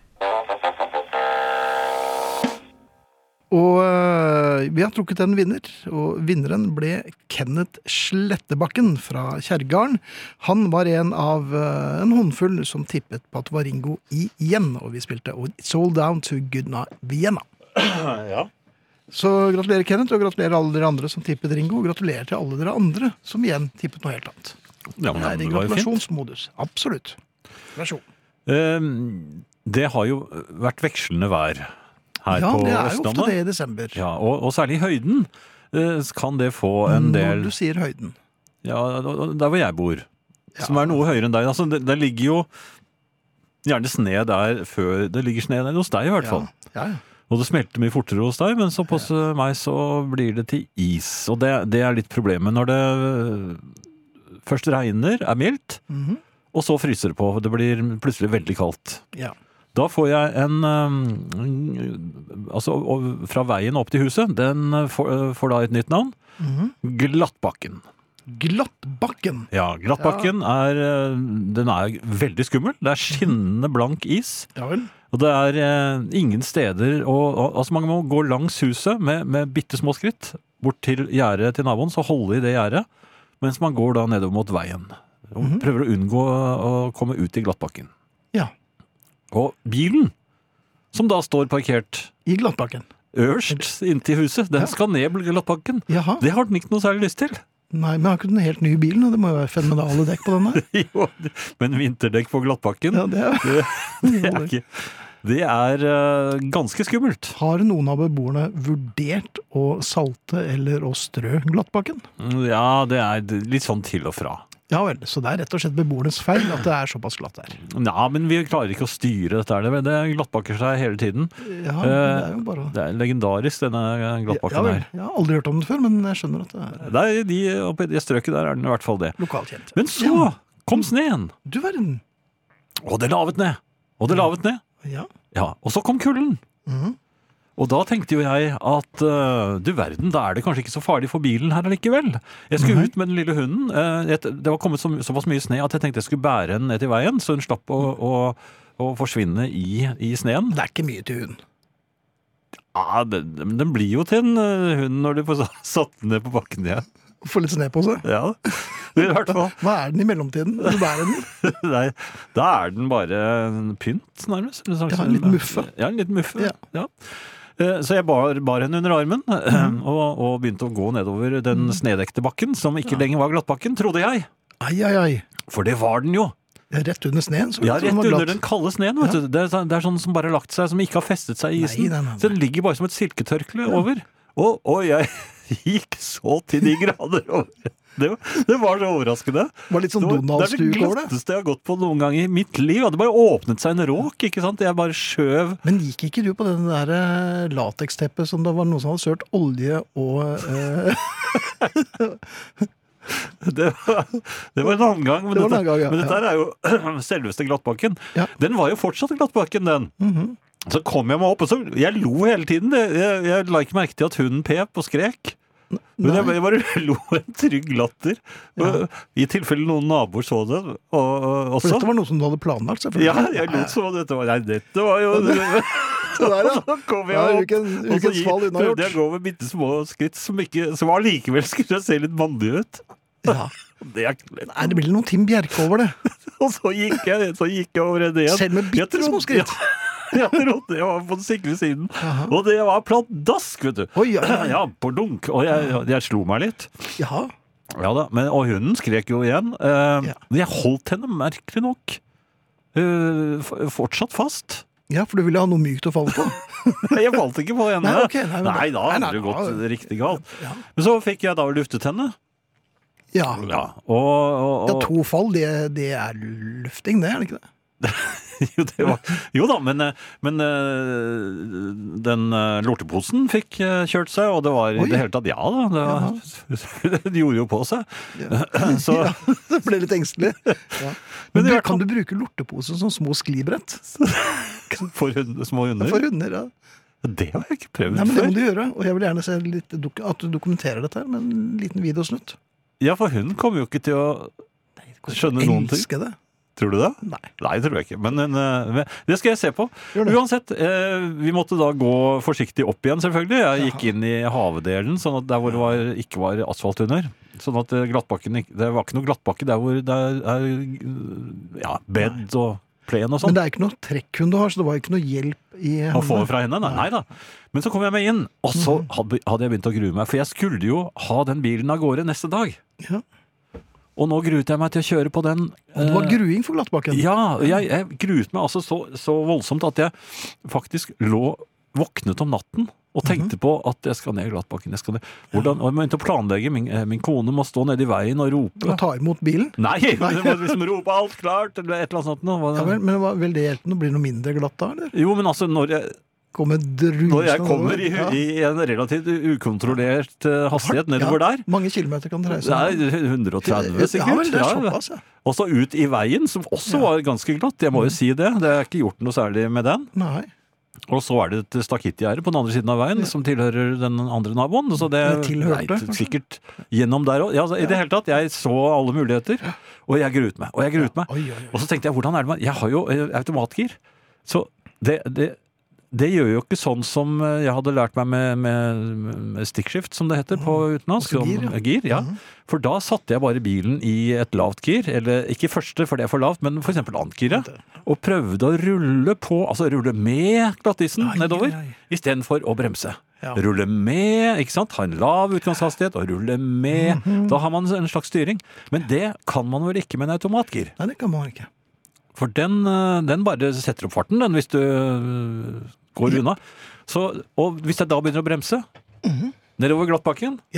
Og øh, vi har trukket en vinner, og vinneren ble Kenneth Slettebakken fra Kjergarden. Han var en av øh, en håndfull som tippet på at det var Ringo igjen, og vi spilte It's All Down to Goodnight Vienna. Ja. Så gratulerer Kenneth, og gratulerer alle dere andre som tippet Ringo, og gratulerer til alle dere andre som igjen tippet noe helt annet. Ja, men det er i det var jo fint. gratulasjonsmodus. Absolutt. Vær så god. Eh, det har jo vært vekslende vær her Ja, på det er jo Østlandet. ofte det i desember. Ja, og, og særlig i høyden eh, kan det få en del... Når du sier høyden. Ja, der hvor jeg bor. Ja. Som er noe høyere enn deg. Altså, det, det ligger jo gjerne sne der før det ligger sne der hos deg i hvert fall. Ja, ja. Og det smelter mye fortere hos deg, men så hos meg så blir det til is. Og det, det er litt problemet når det først regner, er mildt, Mhm. og så fryser det på. Det blir plutselig veldig kaldt. Ja. Da får jeg en, um, altså og fra veien opp til huset, den får, får da et nytt navn. Mhm. Glattbakken. Glattbakken. Ja, Glattbakken er, eh, den er veldig skummel. Det er skinnende blank is. Ja vel. Og det er eh, ingen steder, og, og, altså man må gå langs huset med, med bitte små skritt, bort til gjerdet til naboen, så holde i det gjerdet, mens man går da nedover mot veien. Og Mhm. prøver å unngå å komme ut i Glattbakken. Ja. Og bilen, som da står parkert I Glattbakken. øverst inntil huset, den Ja. skal ned Glattbakken. Jaha. Det har den ikke noe særlig lyst til. Nei, men har ikke den helt ny bilen, og det må jo være fenomenale dekk på den der. Jo, men vinterdekk på Glattbakken, Ja, det er... det, det er ikke... Det er uh, ganske skummelt. Har noen av beboerne vurdert å salte eller å strø Glattbakken? Ja, det er litt sånn til og fra. Ja vel, så det er rett og slett beboernes feil at det er såpass glatt der. Ja, men vi klarer ikke å styre dette. Det, det glattbakker seg hele tiden. Ja, men det er jo bare... Det er legendarisk, denne Ja, glattbakken vel, her. jeg har aldri hørt om det før, men jeg skjønner at det er Det er de, oppe i det strøket der er den i hvert fall det. lokalt kjent. Men så Ja. kom sneen, Du verden. og det lavet ned. Og det lavet ned. Ja. Ja, og så kom kulden. Mhm. Og da tenkte jo jeg at uh, du verden, da er det kanskje ikke så farlig for bilen her allikevel. Jeg skulle Nei. ut med den lille hunden. Uh, et, det var kommet så, såpass mye sne at jeg tenkte jeg skulle bære den ned til veien, så hun slapp å, å, å forsvinne i, i sneen. Det er ikke mye til hund. Ja, den, den blir jo til en uh, hund når du får satt den ned på bakken igjen. Få litt sne på seg. Ja, i hvert fall. Hva er den i mellomtiden? Du bærer den. Nei, da er den bare en pynt, nærmest. Eller slags- Ja, en liten muffe. Ja, en liten muffe. Ja. Ja. Eh, Så jeg bar, bar henne under armen Mhm. og, og begynte å gå nedover den snedekte bakken, som ikke lenger var glattbakken, trodde jeg. Ai, ai, ai. For det var den jo. Rett under sneen. Så Ja, så rett var under glatt. den kalde sneen. Vet Ja. du. Det, er, sånn- det er sånn som bare har lagt seg, som ikke har festet seg i Nei, isen. nei, nei, nei. Så den ligger bare som et silketørkle over. Og, og jeg gikk så til de grader over. Det, var- det var så overraskende. Det var litt sånn Det var- det er Donald-stuk det over det. glatteste jeg har gått på noen gang i mitt liv. Det bare åpnet seg en råk, ikke sant? Jeg bare skjøv. Men gikk ikke du på den der eh, lateksteppet som det var noen som hadde sørt olje og eh, Det var, det var en annen gang, men, Det var en dette, annen gang, ja. men dette er jo selveste Glattbakken. Ja. Den var jo fortsatt Glattbakken, den. Mhm. Så kom jeg meg opp, og så, jeg lo hele tiden. Jeg, jeg la ikke merke til at hunden pep og skrek. Men jeg, jeg bare lo en trygg latter. Ja. I tilfelle noen naboer så det og, og, For også. dette var noe som du hadde planlagt, selvfølgelig. Ja, jeg lot som at dette var, nei, dette var jo... Så der, ja. Så kom jeg Ja, opp, uken- og så ukens gikk- fall unnagjort. prøvde jeg å gå med bitte små skritt som, ikke, som allikevel skulle se litt mandig ut. Ja. Det er, Nei, det blir noen Tim Bjerke over det. og så gikk jeg, så gikk jeg over det igjen. Selv med Jeg bitte små trodde- skritt. Ja, jeg trodde jeg var på den sikre siden. Jaha. Og det var pladask, vet du. Oi, ja, ja. Ja, på dunk. Og jeg, jeg slo meg litt. Jaha. Ja da, men, og hunden skrek jo igjen. Eh, Ja. Men jeg holdt henne merkelig nok eh, f- fortsatt fast. Ja, for du ville ha noe mykt å falle på. Jeg falt ikke på henne. Nei, ok, nei, men- Nei, da Nei, hadde nei, det gått da- riktig galt. Ja. Men så fikk jeg da luftet henne. Ja. Ja, og, og, Ja, og to fall, det, det er lufting, det er det ikke det? jo, det var, jo da, men, eh, men eh, den eh, lorteposen fikk eh, kjørt seg, og det var Oi. i det hele tatt, ja da, det, var, det gjorde jo på seg. Så, Ja, det ble litt engstelig. Ja. Men Men i du, hvert kan du bruke lorteposen som små sklibrett? for hund, små hunder. For hunder, ja. Det har jeg ikke prøvd Nei, men det før. må du gjøre, og jeg vil gjerne se litt dok at du dokumenterer dette her med en liten videosnutt. Ja, for hunden kommer jo ikke til å skjønne noen ting. Elsker det. Tror du det? Nei. Nei, det tror jeg ikke. Men, men, eh, det skal jeg se på. Gjør det. Uansett, eh, vi måtte da gå forsiktig opp igjen, selvfølgelig. Jeg gikk inn i havedelen, sånn at der hvor det var, ikke var asfalt under. Sånn at eh, glattbakken, ikke- det var ikke noe glattbakke der hvor det er, er ja, bed og plen og sånn. Men det er ikke noe trekkhund du har, så det var ikke noe hjelp i Å få henne. fra henne? Nei, nei da. Men så kom jeg meg inn, og så hadde, hadde jeg begynt å grue meg. For jeg skulle jo ha den bilen av gårde neste dag. Ja. Og nå gruet jeg meg til å kjøre på den. Og det var eh, gruing for Glattbakken. Ja, jeg, jeg gruet meg altså så, så voldsomt at jeg faktisk lå våknet om natten og tenkte på at jeg skal ned i Glattbakken. Jeg skal ned. Hvordan, og jeg må inn til å planlegge. Min, eh, min kone må stå nede i veien og rope. Og ta imot bilen. Nei, du må liksom rope alt klart, eller et eller annet sånt. Nå. Ja, vel, men hva- vil det hjelpe når det blir noe mindre glatt da, eller? Jo, men altså, når jeg, Komme drusende når jeg kommer i, over. Ja. i en relativt ukontrollert eh, hastighet nedover Ja, der, mange kilometer kan det reise. det er hundre og tretti sikkert. Ja, vel, det er Ja, såpass, ja. Og så ut i veien, som også var ganske glatt. Jeg må jo si det. Det er ikke gjort noe særlig med den. Nei, Og så er det et stakittgjerde på den andre siden av veien som tilhører den andre naboen. Så det Det tilhørte, nei, kanskje? sikkert gjennom der òg. Ja, altså, I det hele tatt, jeg så alle muligheter, og jeg gruet meg. Og jeg gruet meg. Oi, oi, oi. Og så tenkte jeg, hvordan er det med Jeg har jo eh, automatgir. Så det, det, det gjør jo ikke sånn som jeg hadde lært meg med, med, med stickskift, som det heter på utenlandsk. Altså gir, som- ja. gir, ja. For da satte jeg bare bilen i et lavt gir, eller ikke første, for det er for lavt, men for eksempel antgiret, og prøvde å rulle på, altså rulle med glattisen Ai, nedover, ai. i stedet for å bremse. Ja. Rulle med, ikke sant? Ha en lav utgangshastighet, og rulle med. Mhm. Da har man en slags styring. Men det kan man vel ikke med en automatgir? Nei, det kan man ikke. For den, eh, den bare setter opp farten, den, hvis du eh, går Ja. unna. Så, og hvis jeg da begynner å bremse, nedover glattbakken, Ja.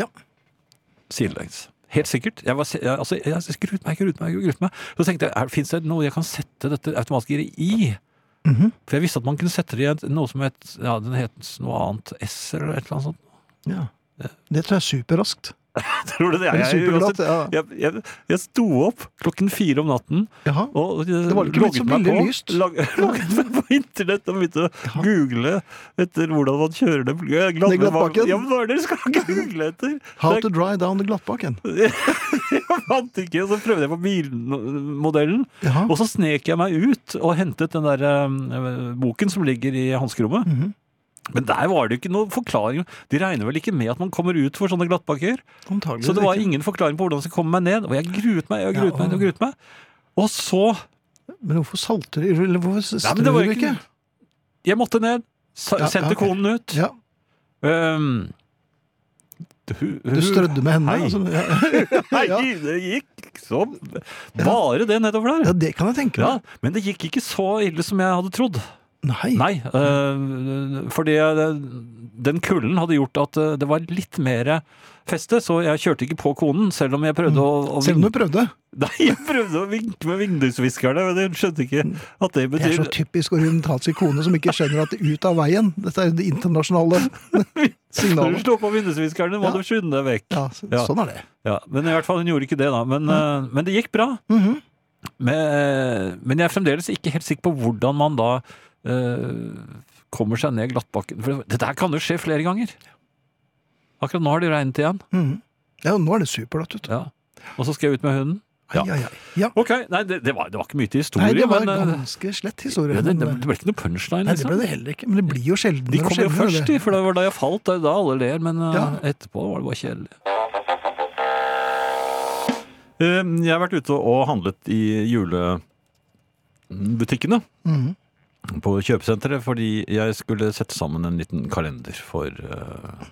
sidelengs. Helt sikkert. Jeg, var, se- jeg, altså, jeg skrut meg, skrut meg, skrut meg. Så tenkte jeg, fins det noe jeg kan sette dette automatgiret i? Mhm. For jeg visste at man kunne sette det i et, noe som het, ja, den het noe annet, S eller et eller annet sånt. Ja. Det tror jeg er superraskt. Tror du det? Eller Jeg, superglatt, ja. jeg, jeg, jeg sto opp klokken fire om natten, Jaha. og det var ikke blitt så veldig lyst. Logget meg på internett og begynte å google etter hvordan man kjører det. Det er glattbakken. Ja, men hva er det dere skal google etter? How Det- to dry down the Glattbakken. Jeg fant ikke, og så prøvde jeg på bilmodellen, Jaha. og så snek jeg meg ut og hentet den der eh, boken som ligger i hanskerommet. Mhm. Men der var det jo ikke noe forklaring. De regner vel ikke med at man kommer ut for sånne glattbakker? Antageligvis Så det var ikke. ingen forklaring på hvordan jeg skulle komme meg ned. Og jeg gruet meg, jeg gruet Ja, meg, jeg gruet meg. Og så Men hvorfor salter du, eller hvorfor Nei, men strør det var du jo ikke? ikke Jeg måtte ned. sa- Ja, Sendte ja, ok. konen ut. Ja, Um, du, du strødde med henne. Hei. Altså, ja. Nei, Ja. det gikk så bare det nedover ja, der. det kan jeg tenke Ja, meg. men det gikk ikke så ille som jeg hadde trodd. Nei. Nei, øh, fordi jeg, den kulden hadde gjort at uh, det var litt mer feste, så jeg kjørte ikke på konen, selv om jeg prøvde å... å Selv om du prøvde? Nei, jeg prøvde å vinke med vindusviskerne, men jeg skjønte ikke at det betyr... Det er så typisk orientalsk kone som ikke skjønner at det er ut av veien. Dette er det internasjonale signalet. Når du slår på vindusviskerne, må ja. du skynde deg vekk. Ja, så, ja, sånn er det. Ja, men i hvert fall, hun gjorde ikke det da. Men, mm. uh, men det gikk bra. Mm-hmm. men, men jeg er fremdeles ikke helt sikker på hvordan man da uh, kommer seg ned glattbakken. For dette her kan jo skje flere ganger. Akkurat nå har det regnet igjen. Mm. Ja, nå er det supert. Ja. Og så skal jeg ut med hunden. Ja. Ai, ai, ai. Ja. Ok, nei, det, det, var, det var ikke mye til historie. Nei, det var men, ganske slett historie. Ja, det, det, det ble ikke noe punchline, liksom. Nei, det liksom. ble det heller ikke, men det blir jo sjelden. De kom jo først, de, for det var da jeg falt, det er da alle ler, men uh, ja. etterpå var det bare kjedelig. Uh, jeg har vært ute og handlet i julebutikkene. Mhm. På kjøpesenteret, fordi jeg skulle sette sammen en liten kalender for uh,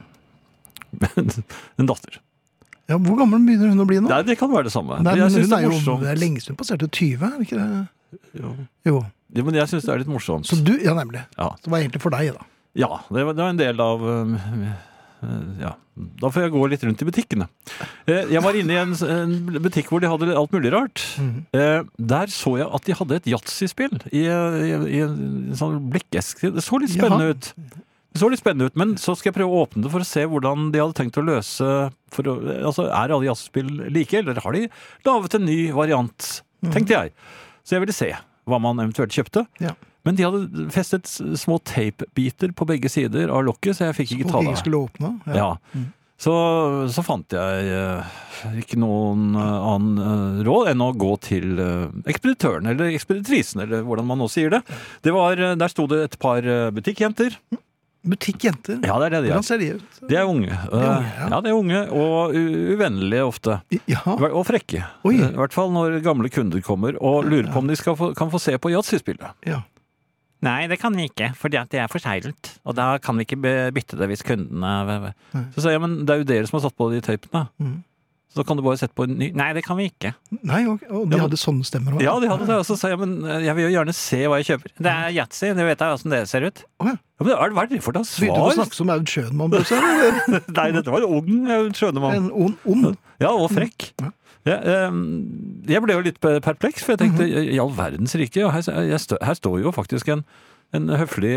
en datter. Ja, hvor gammel begynner hun å bli nå? Nei, det kan være det samme. Nei, jeg men synes hun det er er jo morsomt. det er lenge siden passerte tyve, er det ikke det? Jo. Jo. Ja, men jeg synes det er litt morsomt. Så du, ja nemlig. Ja. Det var egentlig for deg da. Ja, det var, det var en del av uh, ja, da får jeg gå litt rundt i butikkene. Uh, jeg var inne i en, en butikk hvor de hadde alt mulig rart. Mhm. Uh, der så jeg at de hadde et Yatzy-spill i, i, i en sånn blikkesk. Det så litt spennende Jaha. ut. Det så litt spennende ut, men så skal jeg prøve å åpne det for å se hvordan de hadde tenkt å løse for å, altså, er alle Yatzy-spill like, eller har de laget en ny variant, tenkte jeg. Så jeg ville se hva man eventuelt kjøpte. Ja. Men de hadde festet små tape-biter på begge sider av lokket, så jeg fikk ikke ta det. Så skulle åpne? Ja. ja. Mm. Så, så fant jeg uh, ikke noen uh, annen uh, råd enn å gå til uh, ekspeditøren, eller ekspeditrisen, eller hvordan man nå sier det. Det var, uh, der stod det et par uh, butikkjenter. Butikkjenter? Ja, det er det de er. Hvordan ser de ut? De er unge. De er unge ja. ja, de er unge, og uvennlige ofte. Ja. Og frekke. Oi. I hvert fall når gamle kunder kommer og lurer på om de skal få, kan få se på Yatzy-spillet. Ja. Nei, det kan vi ikke, fordi det er forseglet. Og da kan vi ikke bytte det hvis kundene... Så sier jeg, men det er jo dere som har satt på de tapene. Mm. Så da kan du bare sette på en ny... Nei, det kan vi ikke. Nei, og de hadde sånne stemmer. Ja, de hadde det. Og så sier jeg, men jeg vil jo gjerne se hva jeg kjøper. Det er Yatzy, det vet jeg hvordan det ser ut. Oh, ja. Ja, men hva er det for da svar? Begynte du å snakke som Aud Schønemann? Nei, dette var en ung Aud Schønemann. En ond? ond. Ja, og frekk. Ja. Ja, jeg ble jo litt perpleks, for jeg tenkte, mm-hmm. i all verdens rike, her, her står jo faktisk en en høflig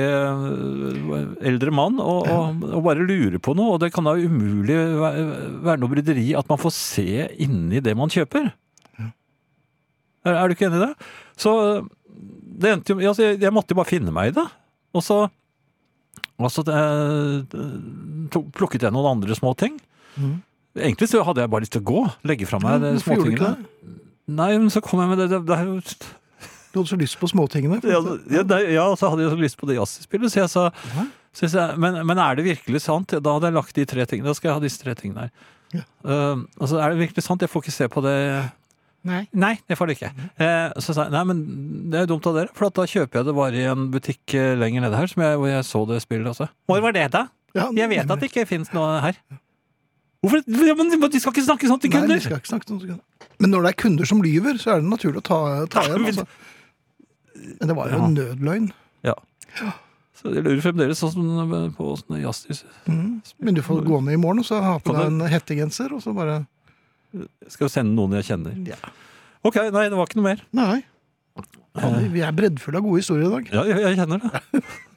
eldre mann og, og, og bare lurer på noe, og det kan da umulig være noe bryderi at man får se inni det man kjøper. Ja. Er, er du ikke enig i det? Så det endte jo, altså, jeg, jeg måtte jo bare finne meg i det, og så, og så eh, plukket jeg noen andre små ting. Mm. Egentlig så hadde jeg bare lyst til å gå, legge fra meg ja, de små tingene. Nei, men så kom jeg med det, det, det er jo... Du hadde så lyst på småtingene? Ja, ja, ja, så hadde jeg så lyst på det Yatzy-spillet, så jeg sa, så jeg sa men, men er det virkelig sant? Da hadde jeg lagt de tre tingene, da skal jeg ha disse tre tingene her. Ja. Uh, altså, er det virkelig sant? Jeg får ikke se på det. Nei. Nei, det får det ikke. Uh, så sa jeg, nei, men det er jo dumt av dere, for da kjøper jeg det bare i en butikk lenger nede her, som jeg, hvor jeg så det spillet også. Hvor var det da? Ja, jeg vet at det ikke finnes noe her. Hvorfor? Ja, men de skal ikke snakke sånn til kunder. Nei, de skal ikke snakke sånn til kunder. Men når det er kunder som lyver, så er det naturlig å ta, ta igjen, altså. Men det var jo en ja. nødløgn. Ja. Så jeg lurer fremdeles sånn på sånne Yatzy. Mm. Men du får gå ned i morgen, og så ha på deg en hettegenser, og så bare... Jeg skal jo sende noen jeg kjenner. Ja. Ok, nei, det var ikke noe mer. Nei. Ja, vi er breddfulle av gode historier i dag. Ja, jeg, jeg kjenner det.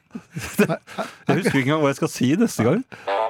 Jeg husker ikke engang hva jeg skal si neste gang.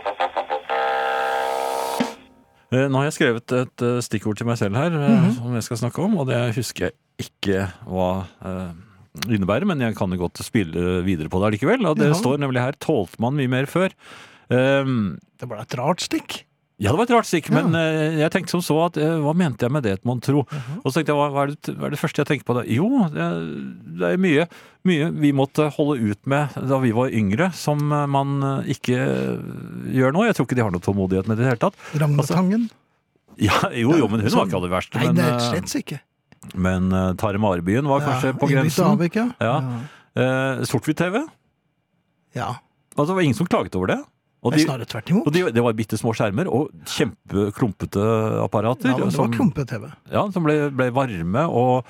Nå har jeg skrevet et stikkord til meg selv her, mm-hmm. som jeg skal snakke om, og det husker jeg ikke hva uh, innebærer, men jeg kan jo godt spille videre på det likevel, og det ja. står nemlig her, tålte man mye mer før. Um, det var et rart stikk. Ja, det var et rart stikk, ja. men uh, jeg tenkte som så at, uh, hva mente jeg med det, mon tro? Uh-huh. Og så tenkte jeg, hva, hva, er det, hva er det første jeg tenkte på det? Jo, det, det er mye, mye vi måtte holde ut med da vi var yngre, som man ikke gjør nå. Jeg tror ikke de har noe tålmodighet med det i hele tatt. Ragnartangen? Altså, ja, jo, jo, men hun var ikke aller verst. Nei, men, det er slett ikke. Men uh, Tare Marbyen var kanskje ja, på grensen. Avvik, ja. ja. Uh, Sort-hvitt-T V? Ja. Altså, det var ingen som klaget over det. Og de, snarere tvert imot. Og de, det var bitte små skjermer og kjempeklumpete apparater. Ja, men det som, var klumpet-T V. Ja, som ble, ble varme og,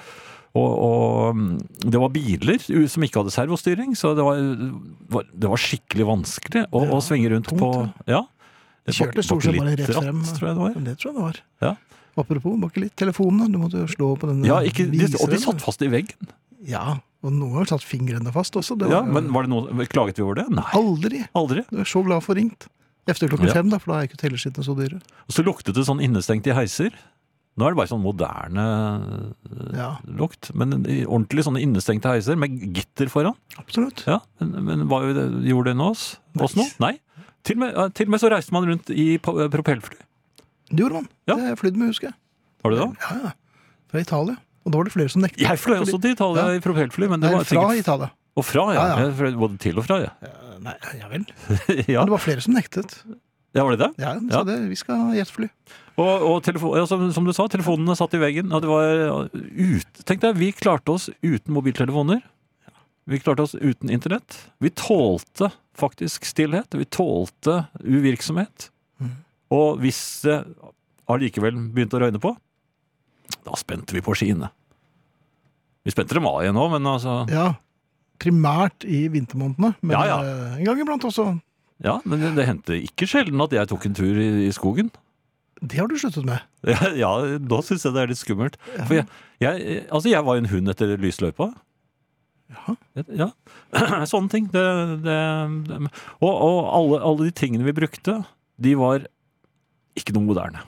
Og, og det var biler som ikke hadde servostyring, så det var, det var skikkelig vanskelig å, Ja, å svinge rundt tungt, på... Ja. De kjørte stort sett bare rett frem. Tror jeg det var. Det tror jeg det var. Ja. Apropos bakkelitt, telefonene, du måtte jo slå på den. Ja, ikke, de, og de viseren. satt fast i veggen. Ja, og noen ganger satt fingrene fast også. Det var, Ja, men var det noe, klaget vi over det? Nei, Aldri. aldri. Du er så glad for ringt. Efter klokken Ja. fem, da, for da er ikke tellerskittene så dyre. Og så luktet det sånn innestengt i heiser. Nå er det bare sånn moderne Ja, lukt, men i ordentlig sånne innestengte heiser med gitter foran. absolutt. Ja, men, men hva gjorde det nå oss? Oss nå? Nei. Til og, med, ja, til og med så reiste man rundt i po- propellfly. Det gjorde man. Ja. Det har jeg flydd med, husker jeg. Var det da? Ja, ja. Fra Italia. Og da var det flere som nektet. Jeg fløy også til Italia Ja. i propellfly, men det Nei, var fra sikkert... Italia. Og fra, ja. Ja, ja. Jeg fløy både til og fra, ja. Eh, Nei, ja vel. ja. Men det var flere som nektet. Ja, var det det? Ja, de Ja. sa det. Vi skal ha jetfly. Og, og telefon, ja, som, som du sa, telefonene satt i veggen. Og det var ut, tenk deg, vi klarte oss uten mobiltelefoner. Vi klarte oss uten internett. Vi tålte faktisk stillhet. Vi tålte uvirksomhet. Mhm. Og hvis det allikevel begynte å røyne på, da spente vi på skiene. Vi spente dem av igjen nå, men altså... Ja, primært i vintermånedene. Men Ja, ja. eh, en gang iblant også. Ja, men det, det hendte ikke sjelden at jeg tok en tur i, i skogen. Det har du sluttet med. Ja, ja, nå synes jeg det er litt skummelt. Ja. For jeg, jeg, altså jeg var jo en hund etter lysløypa. Jaha. Ja, sånne ting. Det, det, det, og og alle, alle de tingene vi brukte, de var ikke noe moderne.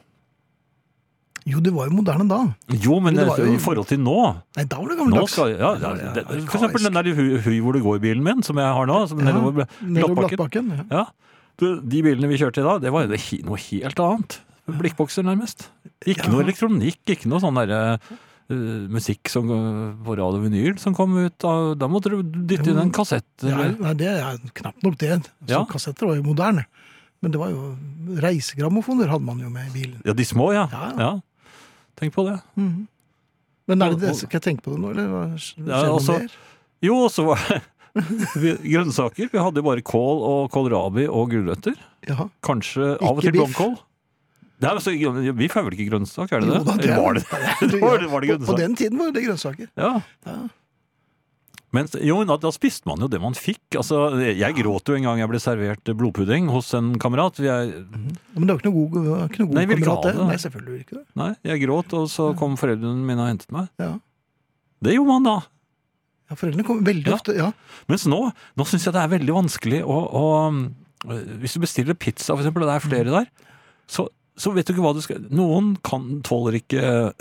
Jo, det var jo moderne da. Jo, men Men det var jo- i forhold til nå, Nei, da var det nå gammeldags. skal, ja, ja, Ja, det, ja, for eksempel den der hui, hui hvor det går bilen min, som jeg har nå, som Ja, nedover Nedover glattbakken. glattbakken. Ja. Ja, du, de bilene vi kjørte i da, det var jo det he- noe helt annet. Blikkbokser nærmest. Ikke Ja. noe elektronikk, ikke noe sånn der uh, musikk som, uh, på radio og vinyl som kom ut. Da, da måtte du dytte inn en kassett. Ja, Eller? nei, det er knapt nok det. Så Ja. kassetter var jo moderne. Men det var jo reisegrammofoner hadde man jo med i bilen. Ja, de små, ja. Ja, ja. ja. Tenk på det. Mhm. Men er det det, Og- og- skal jeg tenke på det nå, eller hva skjer Ja, det altså- mer? Jo, og så var vi, grønnsaker. Vi hadde jo bare kål og kålrabi og gulrøtter. Jaha. Kanskje av og Ikke til biff? blomkål. Nei, altså, biff er vel ikke grønnsak, er det det? Jo da, det er- var det, Ja, var det, var det på, på grønnsak? den tiden var det grønnsaker. Ja. Ja. Men jo, da, da spiste man jo det man fikk. Altså, jeg gråt jo en gang jeg ble servert blodpudding hos en kamerat. Jeg, Men det var ikke noe god, det var ikke noe god Nei, jeg ville ikke kamerat, ha det. det. Nei, selvfølgelig ikke det. nei, jeg gråt, og så kom foreldrene mine og hentet meg. Ja. Det gjorde man da. Ja, foreldrene kommer veldig Ja. ofte, ja. Mens nå, nå synes jeg det er veldig vanskelig å, å hvis du bestiller pizza, for eksempel, og det er flere der, så, så vet du ikke hva du skal... Noen kan, tåler ikke...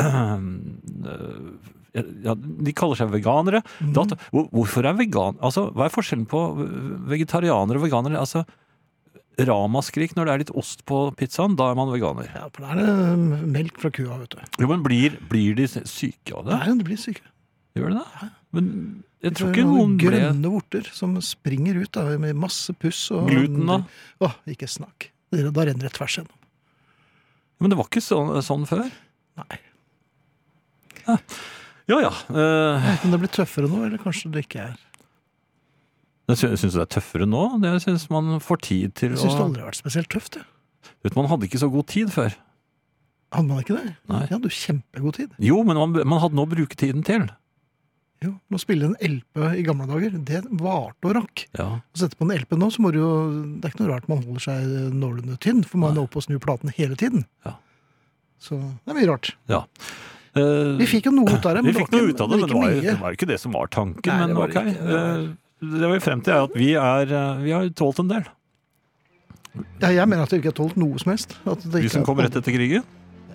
Ja, de kaller seg veganere. Mhm. Da, hvor- hvorfor er vegan... Altså, hva er forskjellen på vegetarianere og veganere? Altså, ramaskrik når det er litt ost på pizzaen, da er man veganer. Ja, for da er det melk fra kua, vet du. Jo, men blir, blir de syke av det? Nei, de blir syke. Gjør de det? Men jeg tror Det ikke er noen ble... grønne vorter som springer ut da, med masse puss. Og Gluten da? Åh, ikke snakk. Det- Da renner det tvers gjennom. Men det var ikke sånn, sånn før. Nei. Ja, ja. Eh, Men det blir tøffere nå, eller kanskje det ikke er. jeg sy- syns du det er tøffere nå? Det syns man får tid til Jeg syns det å... aldri har vært spesielt tøft, det. Vet, man hadde ikke så god tid før. Hadde man ikke det? Nei. Ja, du kjempegod tid. Jo, men man, man hadde noe å bruke tiden til. Jo, å spille en L P i gamle dager, det varte og rakk. Ja. Å sette på en L P nå, så må du jo, det er ikke noe rart man holder seg nålende tynn, for man er oppe og snur platen hele tiden. Ja. Så det er mye rart. ja. Eh, Vi fikk jo noe ut av det, vi men fikk det var noe ikke, ut av det, men det ikke var, mye. det var ikke det som var tanken. Nei, men det var ok. det ikke. Det var- Eh, Det var frem til er at vi, er, eh, vi har tålt en del. Ja, jeg mener at det ikke har tålt noe som helst. At det Vi ikke som er- kom rett etter krigen.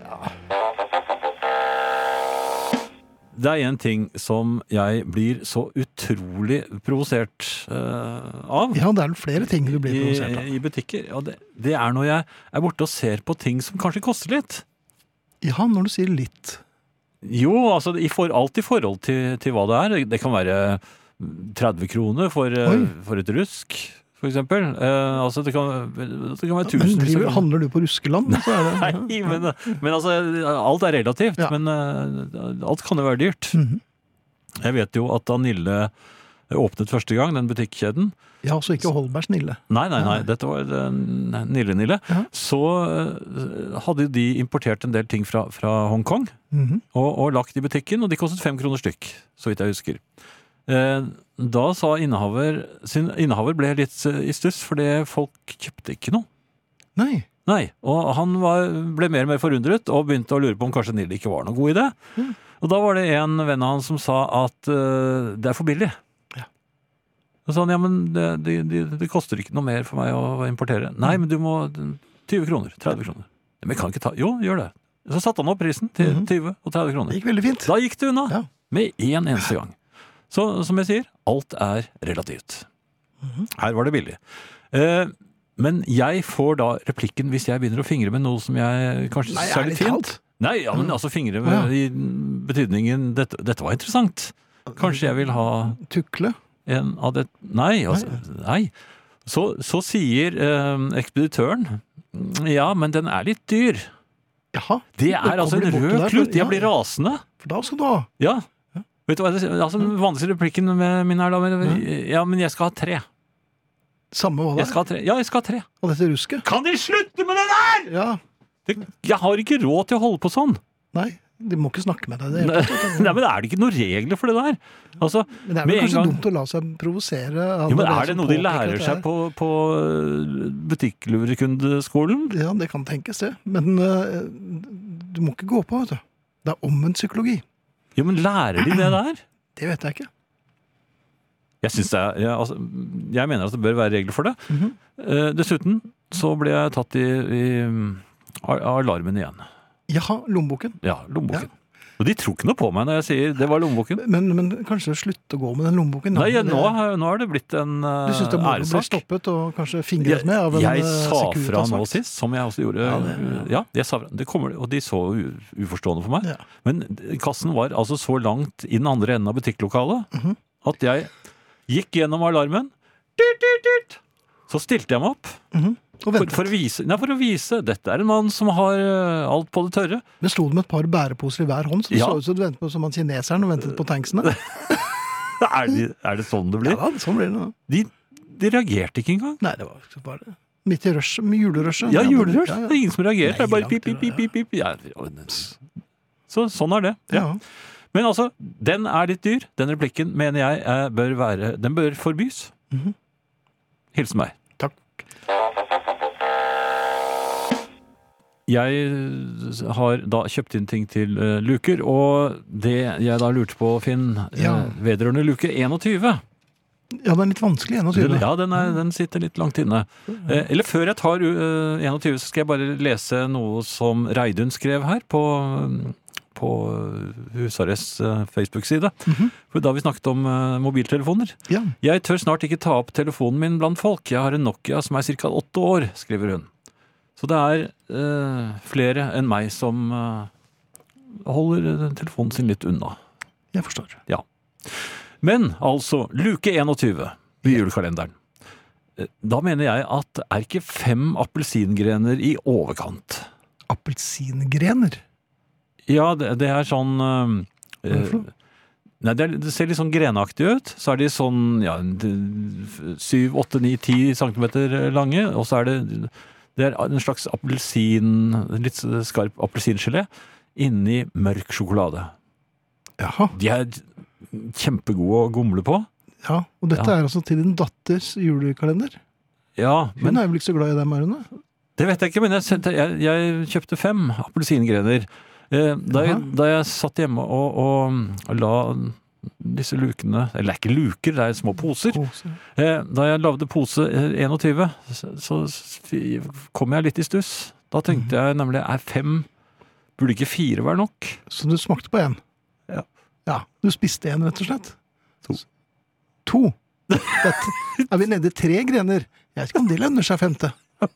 Det er en ting som jeg blir så utrolig provosert eh, av Ja, det er vel flere ting du blir provosert i, av. i butikker. Ja, det, det er når jeg er borte og ser på ting som kanskje koster litt. Ja, når du sier litt. Jo, altså i for, alt i forhold til, til hva det er. Det kan være tretti kroner for, eh, Oi. for et rusk, for eksempel. Eh, altså det kan, det kan være Men tusen driver, handler du på ruskeland? Så er det, Nei, men, men altså, alt er relativt, Ja. men eh, alt kan jo være dyrt. Mhm. Jeg vet jo at da Nille åpnet første gang, den butikkjeden. Ja, altså ikke Holbergs Nille. Nei, nei, nei, dette var uh, Nille Nille. Ja. Så uh, hadde de importert en del ting fra, fra Hongkong, Mhm. og, og lagt i butikken, og de kostet fem kroner stykk, så vidt jeg husker. Uh, da sa innehaver, sin innehaver ble litt uh, i stuss, fordi folk kjøpte ikke noe. Nei. Nei, og han var, ble mer og mer forundret, og begynte å lure på om kanskje Nille ikke var noen god idé. Mm. Og da var det en venn av han som sa at uh, det er for billig. Så sa han, ja, men det, det, det, det koster ikke noe mer for meg å importere. Nei, men du må tyve kroner, tretti kroner. Men jeg kan ikke ta, jo, gjør det. Så satte han opp prisen til Mhm. tyve og tretti Det kroner. gikk veldig fint. Da gikk det unna, Ja. med en eneste gang. Så som jeg sier, alt er relativt. Mhm. Her var det billig. Eh, men jeg får da replikken hvis jeg begynner å fingre med noe som jeg kanskje Nei, ser ærlig litt fint. talt. Nei, ja, men altså fingre Ja. med, i betydningen, dette, dette var interessant. Kanskje jeg vil ha Tukle. en av det. Nei, altså, nei. Så, så sier eh, ekspeditøren, ja, men den er litt dyr. Jaha. Det er kommer altså en de bort til rød deg, klut. ja. Jeg blir rasende. For da skal du ha. Ja. Vet du hva det altså, den vanligste replikken med min er da, men, ja, men jeg skal ha tre. Samme hva Jeg det er. skal ha tre. Ja, jeg skal ha tre. Og dette rusket. Kan de slutte med det der?! Ja. Det, jeg har ikke råd til å holde på sånn. Nei, de må ikke snakke med deg. Det Nei, er, men er det ikke noen regler for det der? Altså, men det er med vel en kanskje gang- dumt å la seg provosere av jo, men er det som noe de påpeker lærer at det seg er- på, på butikklurekundeskolen? Ja, det kan tenkes det. Men eh, du må ikke gå på, vet du. Det er omvendt psykologi. Jo, men lærer de det der? Det vet jeg ikke. Jeg, synes det er, jeg, altså, jeg mener at det bør være regler for det. Mhm. Eh, dessuten så ble jeg tatt i, i av alarmen igjen. Jaha, lommeboken. Ja, lommeboken. Og de tror ikke noe på meg når jeg sier det var lommeboken. Men, men kanskje slutte å gå med den lommeboken. da. Nei, jeg, Det- nå, har- nå har det blitt en uh, Du synes det må bli æresak. stoppet og kanskje fingret med av en jeg eh, sa fra Securitas-vakt? nå sist, som jeg også gjorde. Ja, Ja, det- jeg sa fra. Det kommer, og de så u, uforstående for meg. Ja. Men kassen var altså så langt i den andre enden av butikklokalet Mhm. at jeg gikk gjennom alarmen. Dyrt, dyrt, dyrt. Så stilte jeg meg opp Mhm. Og for, ventet. for, å vise, nei, for å vise dette er en mann som har uh, alt på det tørre. Det sto det med et par bæreposer i hver hånd, så det Ja. så ut som du ventet på som han kineseren og ventet på tanksene. Er, de, er det sånn det blir? Ja, sånn blir det da. De, de reagerte ikke engang. Nei, det var ikke bare midt i rushet, med julerushet. Ja, det- julerørs. ja, ja. Det er ingen som reagerer. Det er bare Nei, pip, pip, pip, pip, pip. Ja, så sånn er det. Ja. Men altså, den er litt dyr. Den replikken mener jeg eh, bør være, den bør forbys. Mhm. Hilsen meg. Takk. Jeg har da kjøpt inn ting til eh, luker, og det jeg da lurte på, Finn, eh, Ja. vedrørende luke enogtyve. Ja, den er litt vanskelig, enogtyve. Den, ja, den, er, den sitter litt langt inne. Eh, eller før jeg tar uh, enogtyve, så skal jeg bare lese noe som Reidun skrev her på, på Husarrests uh, Facebook-side. Mhm. For da vi snakket om uh, mobiltelefoner. Ja. Jeg tør snart ikke ta opp telefonen min blant folk. Jeg har en Nokia som er cirka åtte år, skriver hun. Så det er uh, flere enn meg som uh, holder uh, telefonen sin litt unna. Jeg forstår. Men altså, luke enogtyve i julekalenderen. Eh, Da mener jeg at er ikke fem appelsingrener i overkant. Appelsingrener. Ja, det, det er sånn eh, Hva er det for noe? Nei, det, er, det ser litt sånn grenaktig ut. Så er de sånn ja, en- syv, åtte, ni, ti centimeter lange. Og så er det, det er en slags appelsin, litt skarp appelsingelé inni mørk sjokolade. Jaha. De er kjempegode å gomle på. Ja, og dette Ja. er altså til din datters julekalender. Ja, Hun men er vel ikke så glad i dem, er hun da? det vet jeg ikke, men jeg, sendte- jeg, jeg kjøpte fem appelsingrener. Eh, da, jeg, Jaha. da jeg satt hjemme og, og la disse lukene, eller det er ikke luker, det er små poser. Poser. Eh, da jeg lagde pose eh, enogtyve, så, så f- kom jeg litt i stuss. Da tenkte jeg nemlig, er fem, burde ikke fire være nok? Så du smakte på en? Ja. Ja, du spiste en rett og slett? To. To? Dette, er vi nede i tre grener? Jeg vet ikke om det lønner seg femte.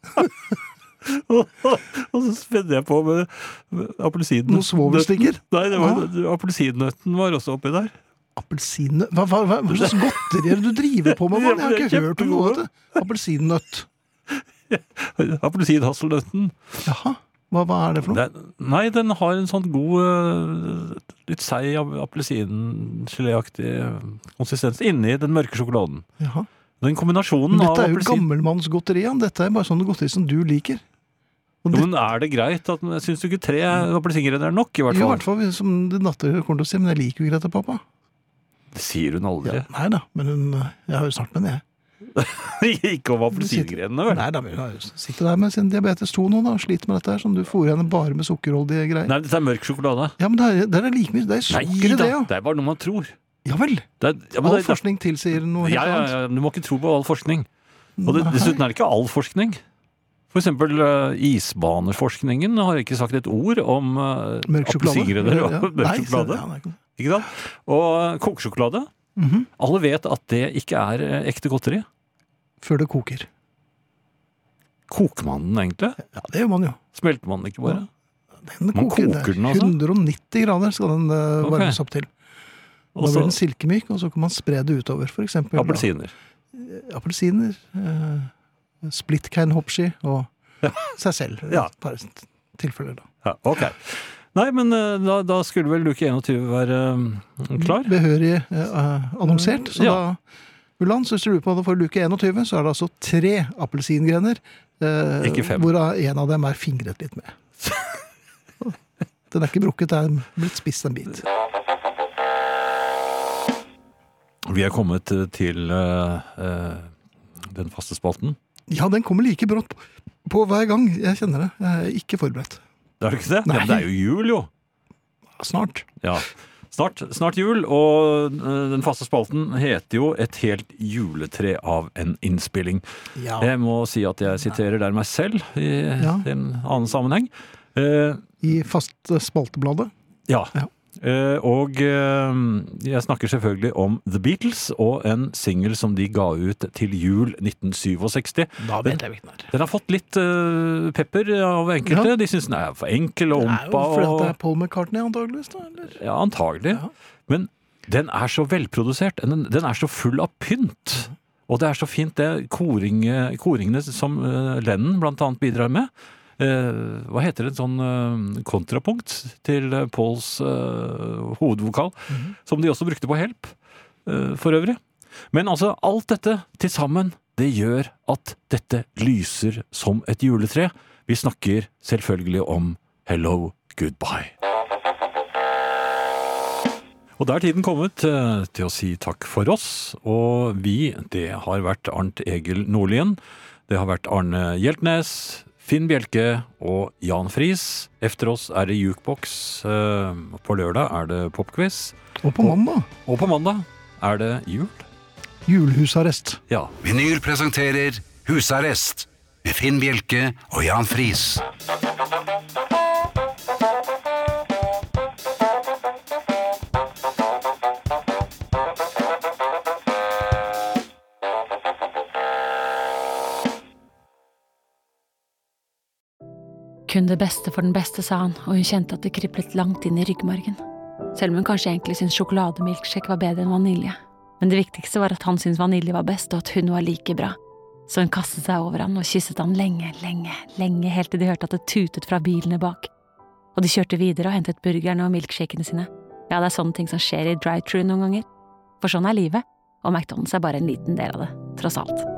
Og så spedde jeg på med, med appelsinen. Noen svovelstikker? Nei, det var, appelsinnøtten var også oppi der. Appelsin... Hva, hva, hva, hva slags godteri er det du driver på med, mann? Jeg har Ja, ikke men hørt om noe av det. Appelsinnøtt. Appelsinhasselnøtten. Jaha. Hva, hva er det for noe? Det, nei, den har en sånn god, uh, litt seig appelsingeléaktig konsistens inni den mørke sjokoladen. Jaha. Den kombinasjonen Men av dette er jo appelsin... gammelmannsgodteri, Jan. Dette er bare sånne godteri som du liker. Og det, Men er det greit at, synes du ikke tre appelsingrener er nok, i hvert jo, i fall? hvert fall som din datter kommer til å si, men jeg liker jo Grete, pappa. Det sier hun aldri. Ja, nei da, men hun, jeg har jo snart med det, jeg. Ikke om appelsingrenene, vel? Nei da, men hun har jo sitter der med sin diabetes to nå da, og sliter med dette her, som du får henne bare med sukkerholdige greier. Nei, dette er mørk sjokolade. Ja, men det er, det er like mye, det er Nei sukker i da, det, ja. det er bare noe man tror. Ja vel, Det er, ja, men all det, forskning tilsier noe helt ja, ja, annet. ja, du må ikke tro på all forskning. Og det, Nei. dessuten er det ikke all forskning. For eksempel uh, isbaneforskningen har ikke sagt et ord om uh, Mørk sjokolade. appelsingrener og Ja, mørk nei, sjokolade. så- ja, nei. Ikke sant? Og uh, kokesjokolade. Mhm. Alle vet at det ikke er uh, ekte godteri. Før det koker. Koker man den egentlig? Ja, det gjør man jo. Smelter man den ikke bare? Den Man koker, koker det er den, altså? hundre og nitti grader skal den uh, Ok. varmes opp til. Da Og blir så den silkemyk, og så kan man spre det utover. For eksempel da, appelsiner. appelsiner, uh, splitkein hoppski og seg selv. Ja. Et par tilfeller da. Ja, ok. Nei, men uh, da, da skulle vel luke enogtyve være uh, klar? Behørig uh, annonsert. Så Ja. da, Ulan, så hvis du lurer på det for luke enogtyve, så er det altså tre appelsingrener. Uh, Ikke fem. Hvorav en av dem er fingret litt med. Den er ikke brukket, det er blitt spist en bit. Vi er kommet til uh, uh, den faste spalten. Ja, den kommer like brått på, på hver gang. Jeg kjenner det. Jeg er ikke forberedt. Er det ikke det? Nei. Ja, men det er jo jul, jo. Snart. Ja. Snart, snart jul, og uh, den faste spalten heter jo Et helt juletre av en innspilling. Ja. Jeg må si at jeg siterer der meg selv i Ja. en annen sammenheng. Uh, I fast spaltebladet. ja. Ja. Uh, og uh, jeg snakker selvfølgelig om The Beatles og en single som de ga ut til jul nitten syttisju. Da vet jeg hvilken det er. Den har fått litt uh, pepper av enkelte. Ja. De synes den er for enkel og Det er jo ompa. fordi at det Og, er Paul McCartney antageligvis da, eller? ja, antagelig. Ja. Men den er så velprodusert. Den, den er så full av pynt. Og det er så fint det koring, koringene som uh, Lennon blant annet bidrar med. Uh, hva heter det? En sånn uh, kontrapunkt til uh, Pauls uh, hovedvokal, Mhm. som de også brukte på Help, uh, for øvrig. Men altså, alt dette til sammen, det gjør at dette lyser som et juletre. Vi snakker selvfølgelig om Hello, Goodbye. Og da er tiden kommet uh, til å si takk for oss, og vi, det har vært Arnt Egil Nordlien, det har vært Arne Hjeltnes, Finn Bjelke og Jan Friis. Efter oss er det Jukebox. På lørdag er det popquiz. Og på mandag, Og på mandag er det jul. julehusarrest. Ja. Vinyl presenterer Husarrest med Finn Bjelke og Jan Friis. Kun det beste for den beste, sa han, og hun kjente at det kriblet langt inn i ryggmargen. Selv om hun kanskje egentlig syntes sjokolademilkshake var bedre enn vanilje. Men det viktigste var at han syntes vanilje var best, og at hun var like bra. Så hun kastet seg over han og kysset han lenge, lenge, lenge, helt til de hørte at det tutet fra bilene bak. Og de kjørte videre og hentet burgerne og milkshakene sine. Ja, det er sånne ting som skjer i drive-thru noen ganger. For sånn er livet, og McDonald's er bare en liten del av det, tross alt.